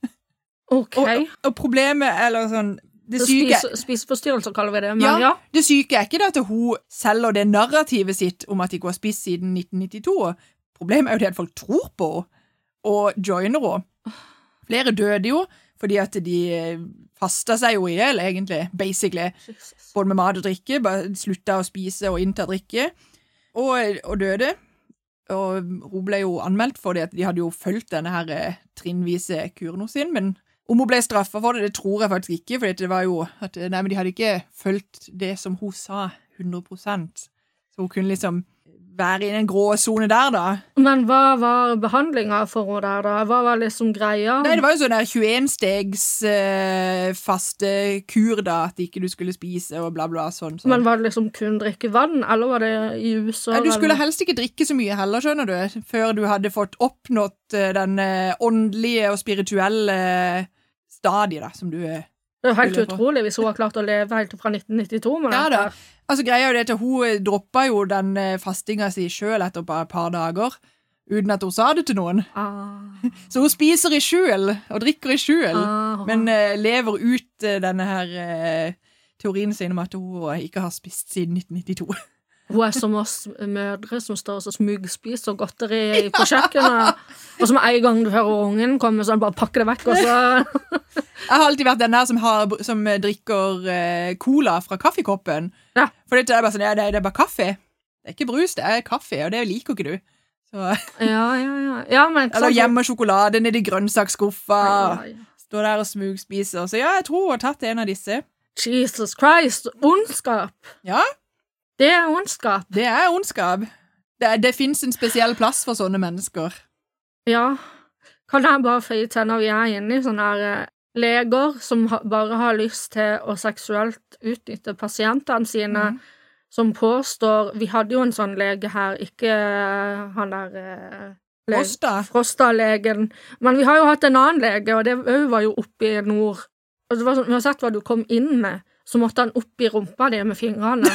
Ok. Og, og problemet, eller sånn, det syke... Spis, spiseforstyrrelser kaller vi det, men ja. Ja, det syke er ikke det at hun selger det narrativet sitt om at de ikke har spist siden nitten nittito. Problemet er jo det at folk tror på og joiner henne. Flere døde jo, fordi at de fastet seg jo i hjel, egentlig, basically. Jesus. Både med mat og drikke, bare slutta å spise og innta drikke, og, og døde. Og hun ble jo anmeldt for det, at de hadde jo følt denne her eh, trinnvise kuren hos sin, men om hun ble straffet for det, det tror jeg faktisk ikke, for det var jo at nei, men de hadde ikke følt det som hun sa hundre prosent. Så hun kunne liksom være i en grå zone der da. Men hva var behandlingen for henne der da? Hva var liksom greia? Nei, det var jo sånn der tjueen-stegs uh, faste kur da, at ikke du skulle spise og bla bla sånn, sånn. Men var det liksom kun drikke vann, eller var det i U S A? Ja, du skulle eller? Helst ikke drikke så mye heller, skjønner du, før du hadde fått oppnått uh, den uh, åndelige og spirituelle uh, stadiet da, som du... Uh, det er jo helt utrolig hvis hun har klart å leve helt fra nitten nittito. Men ja da, altså greia er jo det at hun droppet jo den fastinga si selv etter bare et par dager, uten at hun sa det til noen. Ah. Så hun spiser i skjul, og drikker i skjul, ah. men uh, lever ut uh, denne her uh, teorien sin om at hun ikke har spist siden nitten nittito. Hun er som oss mødre som står og smugspiser godteri på kjøkkenet, og som en gang du hører ungen komme, så han bare pakker det vekk, og så... Jeg har alltid vært den der som, har, som drikker eh, cola fra kaffekoppen. Ja. For det er bare sånn, ja, det, det er bare kaffe. Det er ikke brus, det er kaffe, og det liker ikke du. Så. Ja, ja, ja. ja men, Eller hjemme sjokolade nede i grønnsaksskuffa. Ja, ja. Står der og smugspiser. Så ja, jeg tror hun har tatt en av disse. Jesus Christ, ondskap. Ja. Det er ondskap. Det er ondskap. Det, det finnes en spesiell plass for sånne mennesker. Ja. Kan jeg bare føye til når vi er inne i sånne her eh, leger som ha, bare har lyst til å seksuelt utnytte pasientene sine, mm. som påstår, vi hadde jo en sånn lege her, ikke uh, han der uh, lege, Frosta. Frosta-legen, men vi har jo hatt en annen lege, og det var jo oppe i nord. Og det var sånn, uansett hva du kom inn med, så måtte han opp i rumpa di med fingrene.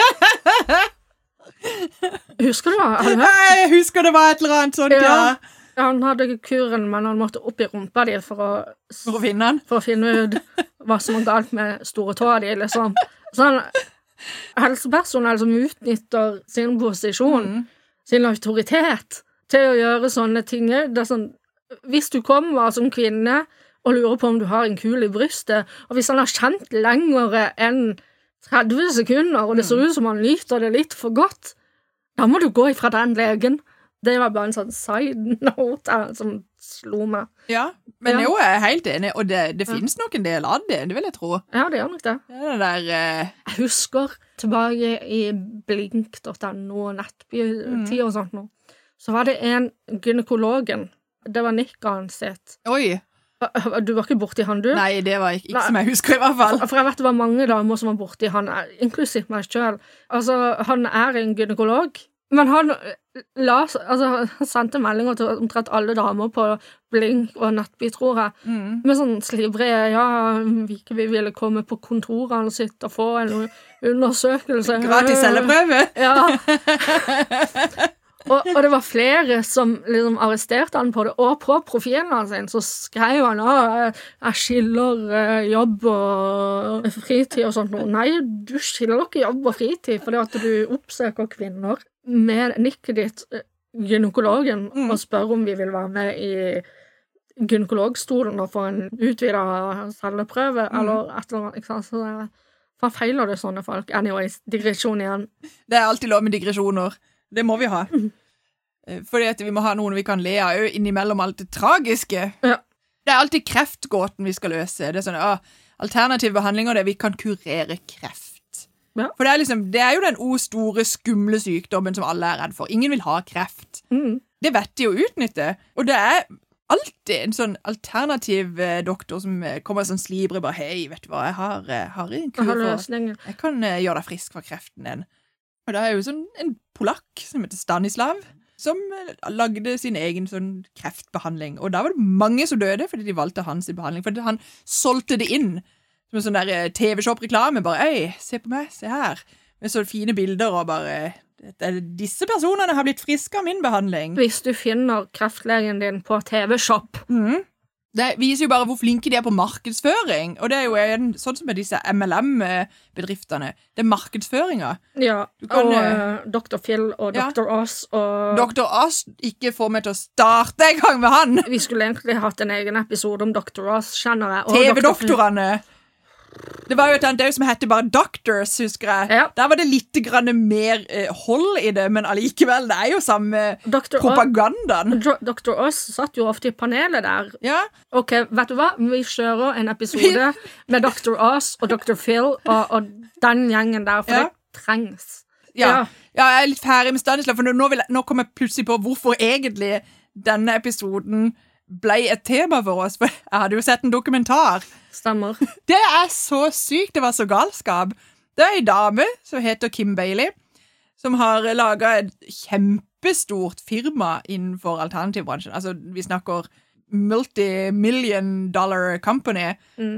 Husker du hva? Jeg husker det var et eller annet sånt, ja. ja. Han hadde kuren, men han måtte opp i rumpa di for å, for å finne han. For å finne ut hva som var galt med store tåa di, liksom. Sånn helsepersonell som utnytter sin posisjon, mm. sin autoritet, til å gjøre sånne ting. Det er sånn, hvis du kommer som kvinne og lurer på om du har en kul i brystet, og hvis han har kjent lengre enn tretti sekunder, og det ser ut som han nyter det litt for godt, da må du gå ifra den legen. Det var bare en sånn side note som slo meg. Ja, men ja. jo, jeg er helt enig, og det, det ja. finnes nok en del av det, det vil jeg tro. Ja, det gjør nok det. Det er det der... Uh... Jeg husker tilbake i blink punktum no og nettby-tid og sånt nå, så var det en gynekologen, det var Nikkan sitt. Oi! Du var ikke borte i han, du? Nei, det var ikke, ikke som jeg husker i hvert fall. For, for jeg vet det var mange damer som var borte i han, inklusiv meg selv. Altså, han er en gynekolog, men han la, altså, sendte meldinger til omtrent alle damer på Blink og Nettby, tror jeg, mm. med sånn slivrig, ja, vi, vi ville komme på kontorene sitt og få en undersøkelse. Gratis celleprøve? Ja. Og, og det var flere som liksom arresterte han på det, og på profilen sin så skrev han at jeg skiller uh, jobb og fritid og sånt noe. Nei, du skiller ikke jobb og fritid fordi at du oppsøker kvinner med nikket ditt, uh, gynekologen, mm. og spør om vi vil være med i gynekologstolen og få en utvidet celleprøve, mm. eller et eller annet, ikke sant? Så det, hva feiler det sånne folk? Anyways, digresjon igjen. Det er alltid lov med digresjoner. Det må vi ha. Mm. Fordi at vi må ha noen vi kan le av innimellom alt det tragiske. Ja. Det er alltid kreftgåten vi skal løse. Det er sånn, ah, alternative behandlinger, det vi kan kurere kreft. Ja. For det er liksom, det er jo den o store skumle sykdommen som alle er redd for. Ingen vil ha kreft. Mm. Det vet de å utnytte. Og det er alltid en sånn alternativ eh, doktor som eh, kommer sånn slibre, bare, hei, vet du hva, jeg har, eh, har en kur for, jeg kan eh, gjøre deg frisk for kreften din. Og det er jo sånn en polakk som heter Stanislav, som lagde sin egen sånn kreftbehandling. Og da var det mange som døde fordi de valgte hans behandling. Fordi han solgte det inn som en sånn der T V-shop-reklame. Bare, ei, se på meg, se her. Med så fine bilder og bare, disse personene har blitt friske av min behandling. Hvis du finner kreftlegen din på T V-shop, mm. Det viser jo bare hvor flinke de er på markedsføring, og det er jo en, sånn som med disse M L M-bedriftene. Det er markedsføringa. Ja, kan, og uh, doktor Phil og ja. doktor Oz og... doktor Oz ikke får meg til å starte en gang med han! Vi skulle egentlig hatt en egen episode om doktor Oz, kjenner jeg. T V-doktorene! Det var jo et annet det som hette bare Doctors, husker jeg. Ja. Der var det litt grann mer eh, hold i det, men allikevel, det er jo samme doktor propagandaen. O- doktor Oz satt jo ofte i panelet der. Ja. Ok, vet du hva? Vi kjører en episode med doktor Oz og doktor Phil og, og den gjengen der, for ja. det trengs. Ja. Ja. ja, jeg er litt ferdig med Stanislav, for nå, vil jeg, nå kommer jeg plutselig på hvorfor egentlig denne episoden ble et tema for oss, for jeg hadde jo sett en dokumentar. Stemmer. Det er så sykt, det var så galskap. Det er en dame som heter Kim Bailey, som har laget et kjempestort firma innenfor alternativbransjen. Altså, vi snakker multi-million dollar company, mm.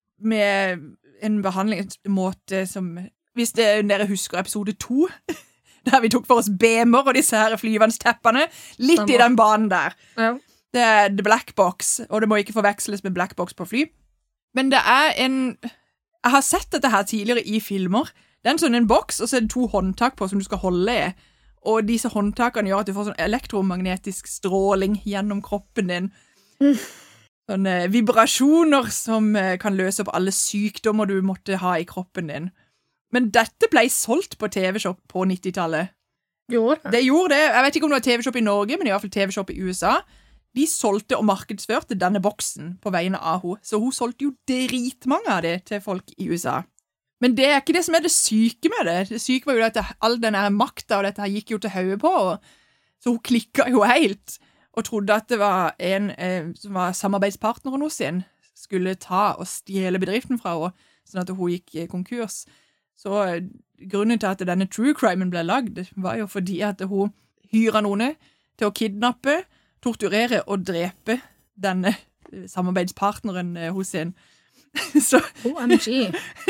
med en behandlingsmåte som, hvis det, dere husker episode to, der vi tok for oss bemer og disse her flyvannsteppene, litt Stemmer. I den banen der. Ja. Det er The Black Box, og det må ikke forveksles med Black Box på fly. Men det er en... Jeg har sett dette her tidligere i filmer. Det er en sånn en boks, og så er det to håndtak på som du skal holde i. Og disse håndtakene gjør at du får sånn elektromagnetisk stråling gjennom kroppen din. Mm. Sånne vibrasjoner som kan løse opp alle sykdommer du måtte ha i kroppen din. Men dette ble solgt på T V-shop på nittitallet. Gjorde det? Det gjorde det. Jeg vet ikke om det var T V-shop i Norge, men i hvert fall T V-shop i U S A. De solgte og markedsførte denne boksen på vegne av henne. Så hun solgte jo dritmange av det til folk i U S A. Men det er ikke det som er det syke med det. Det syke var jo at all denne makta og dette gikk jo til hodet på henne. Så hun klikket jo helt og trodde at det var en eh, som var samarbeidspartneren hos sin skulle ta og stjele bedriften fra henne, sånn at hun gikk i konkurs. Så eh, grunnen til at denne true crimen ble lagd var jo fordi at hun hyret noen til å kidnappe, torturere og drepe denne samarbeidspartneren eh, hos sin. Så, O M G.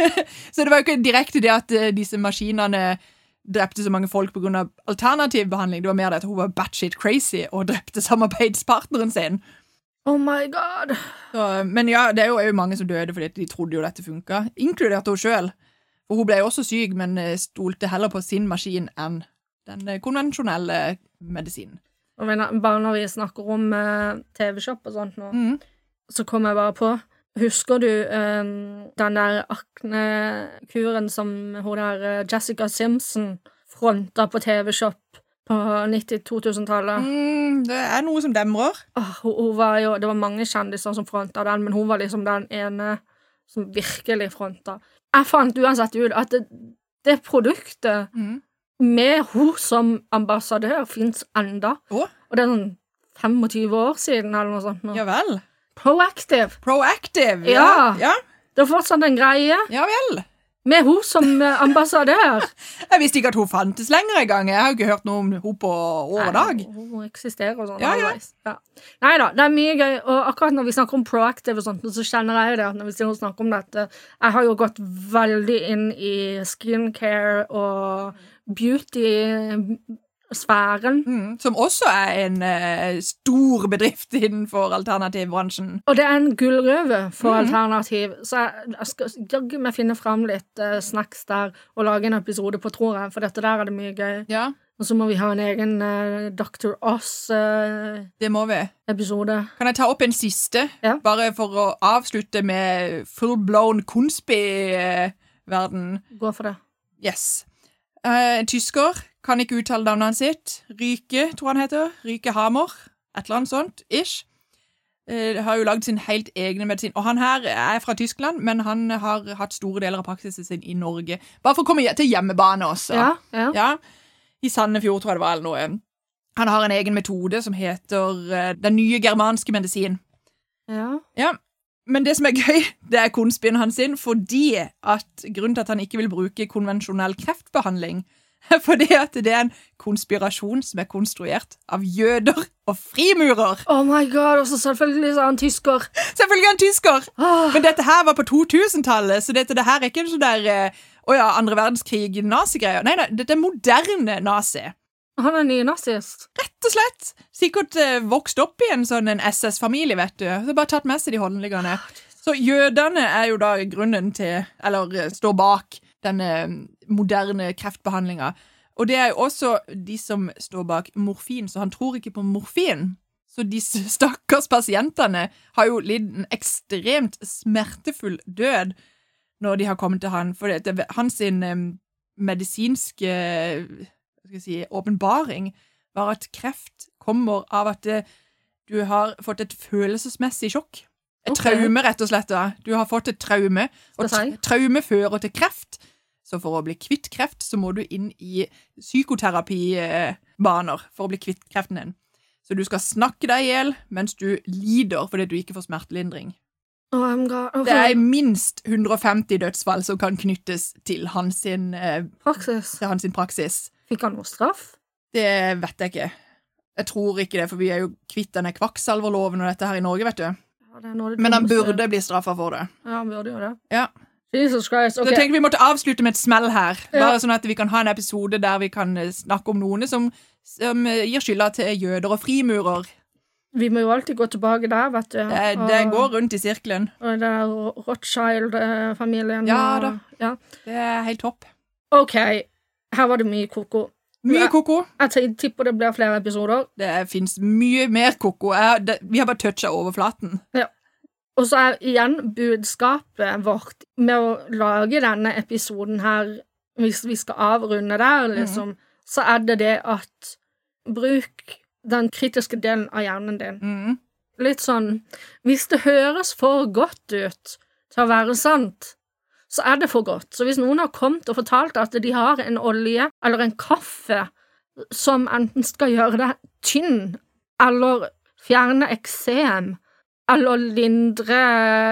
så det var jo ikke direkte det at uh, disse maskinene drepte så mange folk på grunn av alternativ behandling. Det var mer det at hun var batshit crazy og drepte samarbeidspartneren sin. Oh my god. Så, men ja, det er jo, er jo mange som døde fordi de trodde jo dette funket, inkludert hun selv. For hun ble jo også syk, men stolte heller på sin maskin enn den konvensjonelle medisinen. Og bare når vi snakker om uh, T V-shop og sånt nå, Mm. så kommer jeg bare på, husker du um, den der akne-kuren som hun der uh, Jessica Simpson fronta på T V-shop på nitti-to tusen-tallet? Mm, det er noe som demrer. Åh, hun, hun var jo, det var mange kjendiser som fronta den, men hun var liksom den ene som virkelig fronta. Jeg fant uansett ut at det, det produktet Mm. med hun som ambassadør finnes enda. Å? Og det er sånn tjuefem år siden eller noe sånt nå. Ja vel. Proactive. Proactive, ja. Ja. Ja, Det er fortsatt en greie ja vel. med hun som eh, ambassadør. Jeg visste ikke at hun fantes lenger en gang. Jeg har jo ikke hørt noe om hun på år og dag. Nei, hun eksisterer og sånn. Ja, ja. halvveis. Ja. Neida, det er mye gøy, og akkurat når vi snakker om proactive og sånt, så kjenner jeg jo det at når vi sier å snakke om dette, jeg har jo gått veldig inn i skincare og beauty-sfæren. Mm, som også er en eh, stor bedrift innenfor alternativbransjen. Og det er en gullrøve for Mhm. alternativ, så jeg, jeg skal jaggu meg finne frem litt eh, snacks der og lage en episode på, tror jeg, for dette der er det mye gøy. Ja, Og så må vi ha en egen eh, doktor Oz-episode. det må vi. Kan jeg ta opp en siste? Ja. Bare for å avslutte med full-blown konspi-verden. Gå for det. Yes. Eh, en tysker, kan ikke uttale navnet hans sitt. Ryke, tror han heter. Ryke Hammer. Et eller annet sånt, ish. Eh, har jo lagd sin helt egne medisin. Og han her er fra Tyskland, men han har hatt store deler av praksisen sin i Norge. Bare for å komme til hjemmebane også. Ja, ja. Ja. I Sandefjord, tror jeg det var, eller noe. Han har en egen metode som heter uh, den nye germanske medisin. ja. Ja, men det som er gøy, det er konspien hans sin, fordi at grunnen til at han ikke vil bruke konvensjonell kreftbehandling, er fordi at det er en konspirasjon som er konstruert av jøder og frimurer. Oh my god, og så selvfølgelig så er han tysker. Selvfølgelig er han tysker! Åh. Men dette her var på to tusen-tallet, så dette det her er ikke en sånn der, uh, å ja, andre verdenskrig nazi-greier. Nei, nei, dette er moderne nazi. Han er nynazist. Rett og slett. Sikkert uh, vokst opp i en sånn en S S-familie, vet du. Så bare tatt med seg de holdningene. Så jødene er jo da grunnen til, eller uh, står bak, denne moderne kreftbehandlinga. Og det er jo også de som står bak morfin, så han tror ikke på morfin. Så disse stakkars pasientene har jo lidd en ekstremt smertefull død når de har kommet til han. For det, det, hans sin um, medisinske hva skal jeg si, åpenbaring var at kreft kommer av at uh, du har fått et følelsesmessig sjokk. Et Ok. traume, rett og slett. Da. Du har fått et traume, og Skal jeg si? tra- traume fører til kreft. Så for å bli kvitt kreft, så må du inn i psykoterapibaner for å bli kvitt kreften din. Så du skal snakke deg ihjel mens du lider fordi du ikke får smertelindring. Oh my god. Ok. Det er minst hundre og femti dødsfall som kan knyttes til hans, sin, eh, Praksis. til hans sin praksis. Fikk han noe straff? Det vet jeg ikke. Jeg tror ikke det, for vi er jo kvitt denne kvakksalverloven og dette her i Norge, vet du. Ja, det er noe av det Men han dummeste. burde bli straffet for det. Ja, han burde jo det. Ja. Jesus Christ, Så ok. jeg tenkte vi måtte avslutte med et smell her. Ja. Bare sånn at vi kan ha en episode der vi kan eh, snakke om noen som, som eh, gir skylda til jøder og frimurer. Vi må jo alltid gå tilbake der, vet du. Det, Og- det går rundt i sirkelen. Og det er Rothschild-familien. Ja og- da. Ja. Det er helt topp. Ok, her var det mye koko. Mye koko. Jeg tipper det blir flere episoder. Det finnes mye mer koko. Jeg, det, vi har bare touchet overflaten. Ja. Og så er igjen budskapet vårt med å lage denne episoden her, hvis vi skal avrunde der, liksom, mm. så er det det at bruk den kritiske delen av hjernen din. Mm. Litt sånn, hvis det høres for godt ut til å være sant, så er det for godt. Så hvis noen har kommet og fortalt at de har en olje eller en kaffe som enten skal gjøre deg tynn, eller fjerne eksem, eller lindre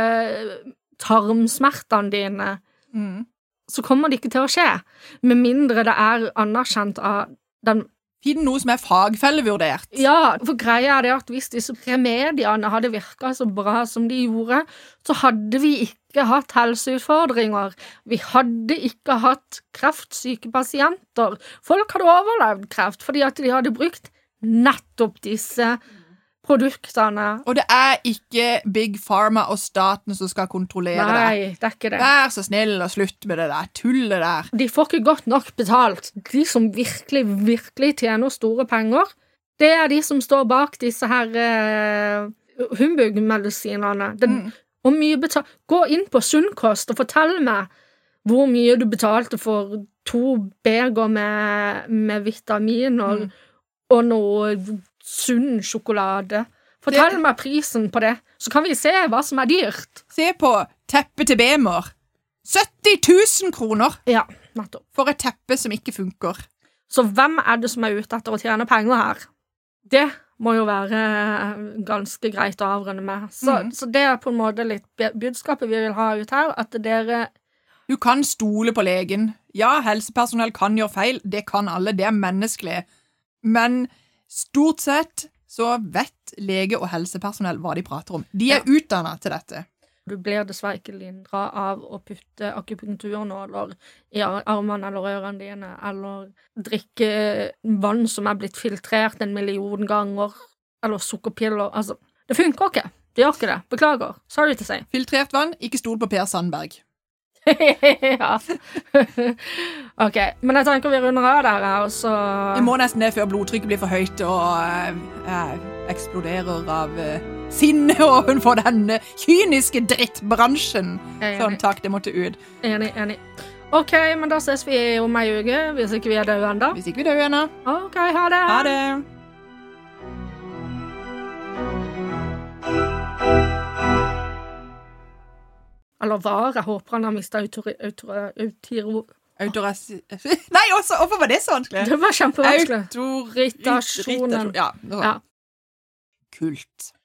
tarmsmertene dine, mm. så kommer det ikke til å skje, med mindre det er anerkjent av den. Finn noe som er fagfellevurdert. Ja, for greia er det at hvis disse remediene hadde virket så bra som de gjorde, så hadde vi ikke hatt helseutfordringer. Vi hadde ikke hatt kreftsyke pasienter. Folk hadde overlevd kreft fordi at de hadde brukt nettopp disse produktene. Og det er ikke Big Pharma og staten som skal kontrollere det. Nei, det er ikke det. Vær så snill og slutt med det der tullet der. De får ikke godt nok betalt. De som virkelig, virkelig tjener store penger, det er de som står bak disse her uh, humbug-medisinene. Den, mm. og mye betal- Gå inn på Sunnkost og fortell meg hvor mye du betalte for to beger med, med vitaminer mm. og noe sunn sjokolade. Fortell det, meg prisen på det, så kan vi se hva som er dyrt. Se på teppet til Bemer. sytti tusen kroner! Ja, nettopp. For et teppe som ikke funker. Så hvem er det som er ute etter å tjene penger her? Det må jo være ganske greit å avrunde med. Så, mm. så det er på en måte litt budskapet vi vil ha ut her, at dere... Du kan stole på legen. Ja, helsepersonell kan gjøre feil, det kan alle, det er menneskelig. Men... Stort sett så vet lege og helsepersonell hva de prater om. De er ja. utdannet til dette. Du blir dessverre ikke lindret av å putte akupunkturnåler i armene eller ørene dine, eller drikke vann som er blitt filtrert en million ganger, eller sukkerpiller. Altså, det funker ikke. Det gjør ikke det. Beklager. Sorry til å si. Filtrert vann, ikke stol på Per Sandberg. Ja. Ok, men jeg tenker vi runder av der her, så... Vi må nesten det før blodtrykket blir for høyt og uh, eksploderer av uh, sinne ovenfor denne kyniske drittbransjen. Sånn takk, det måtte ut. Enig, enig. Ok, men da ses vi om ei uke, hvis ikke vi er døde enda. Hvis ikke vi er døde enda. Ok, ha det. Ha det. Eller var, jeg håper han har mistet autori... autori... autori... Autorasi... Nei, også, hvorfor var det så vanskelig? Det var kjempevanskelig. Autoritasjonen. Ja. Ja. Kult.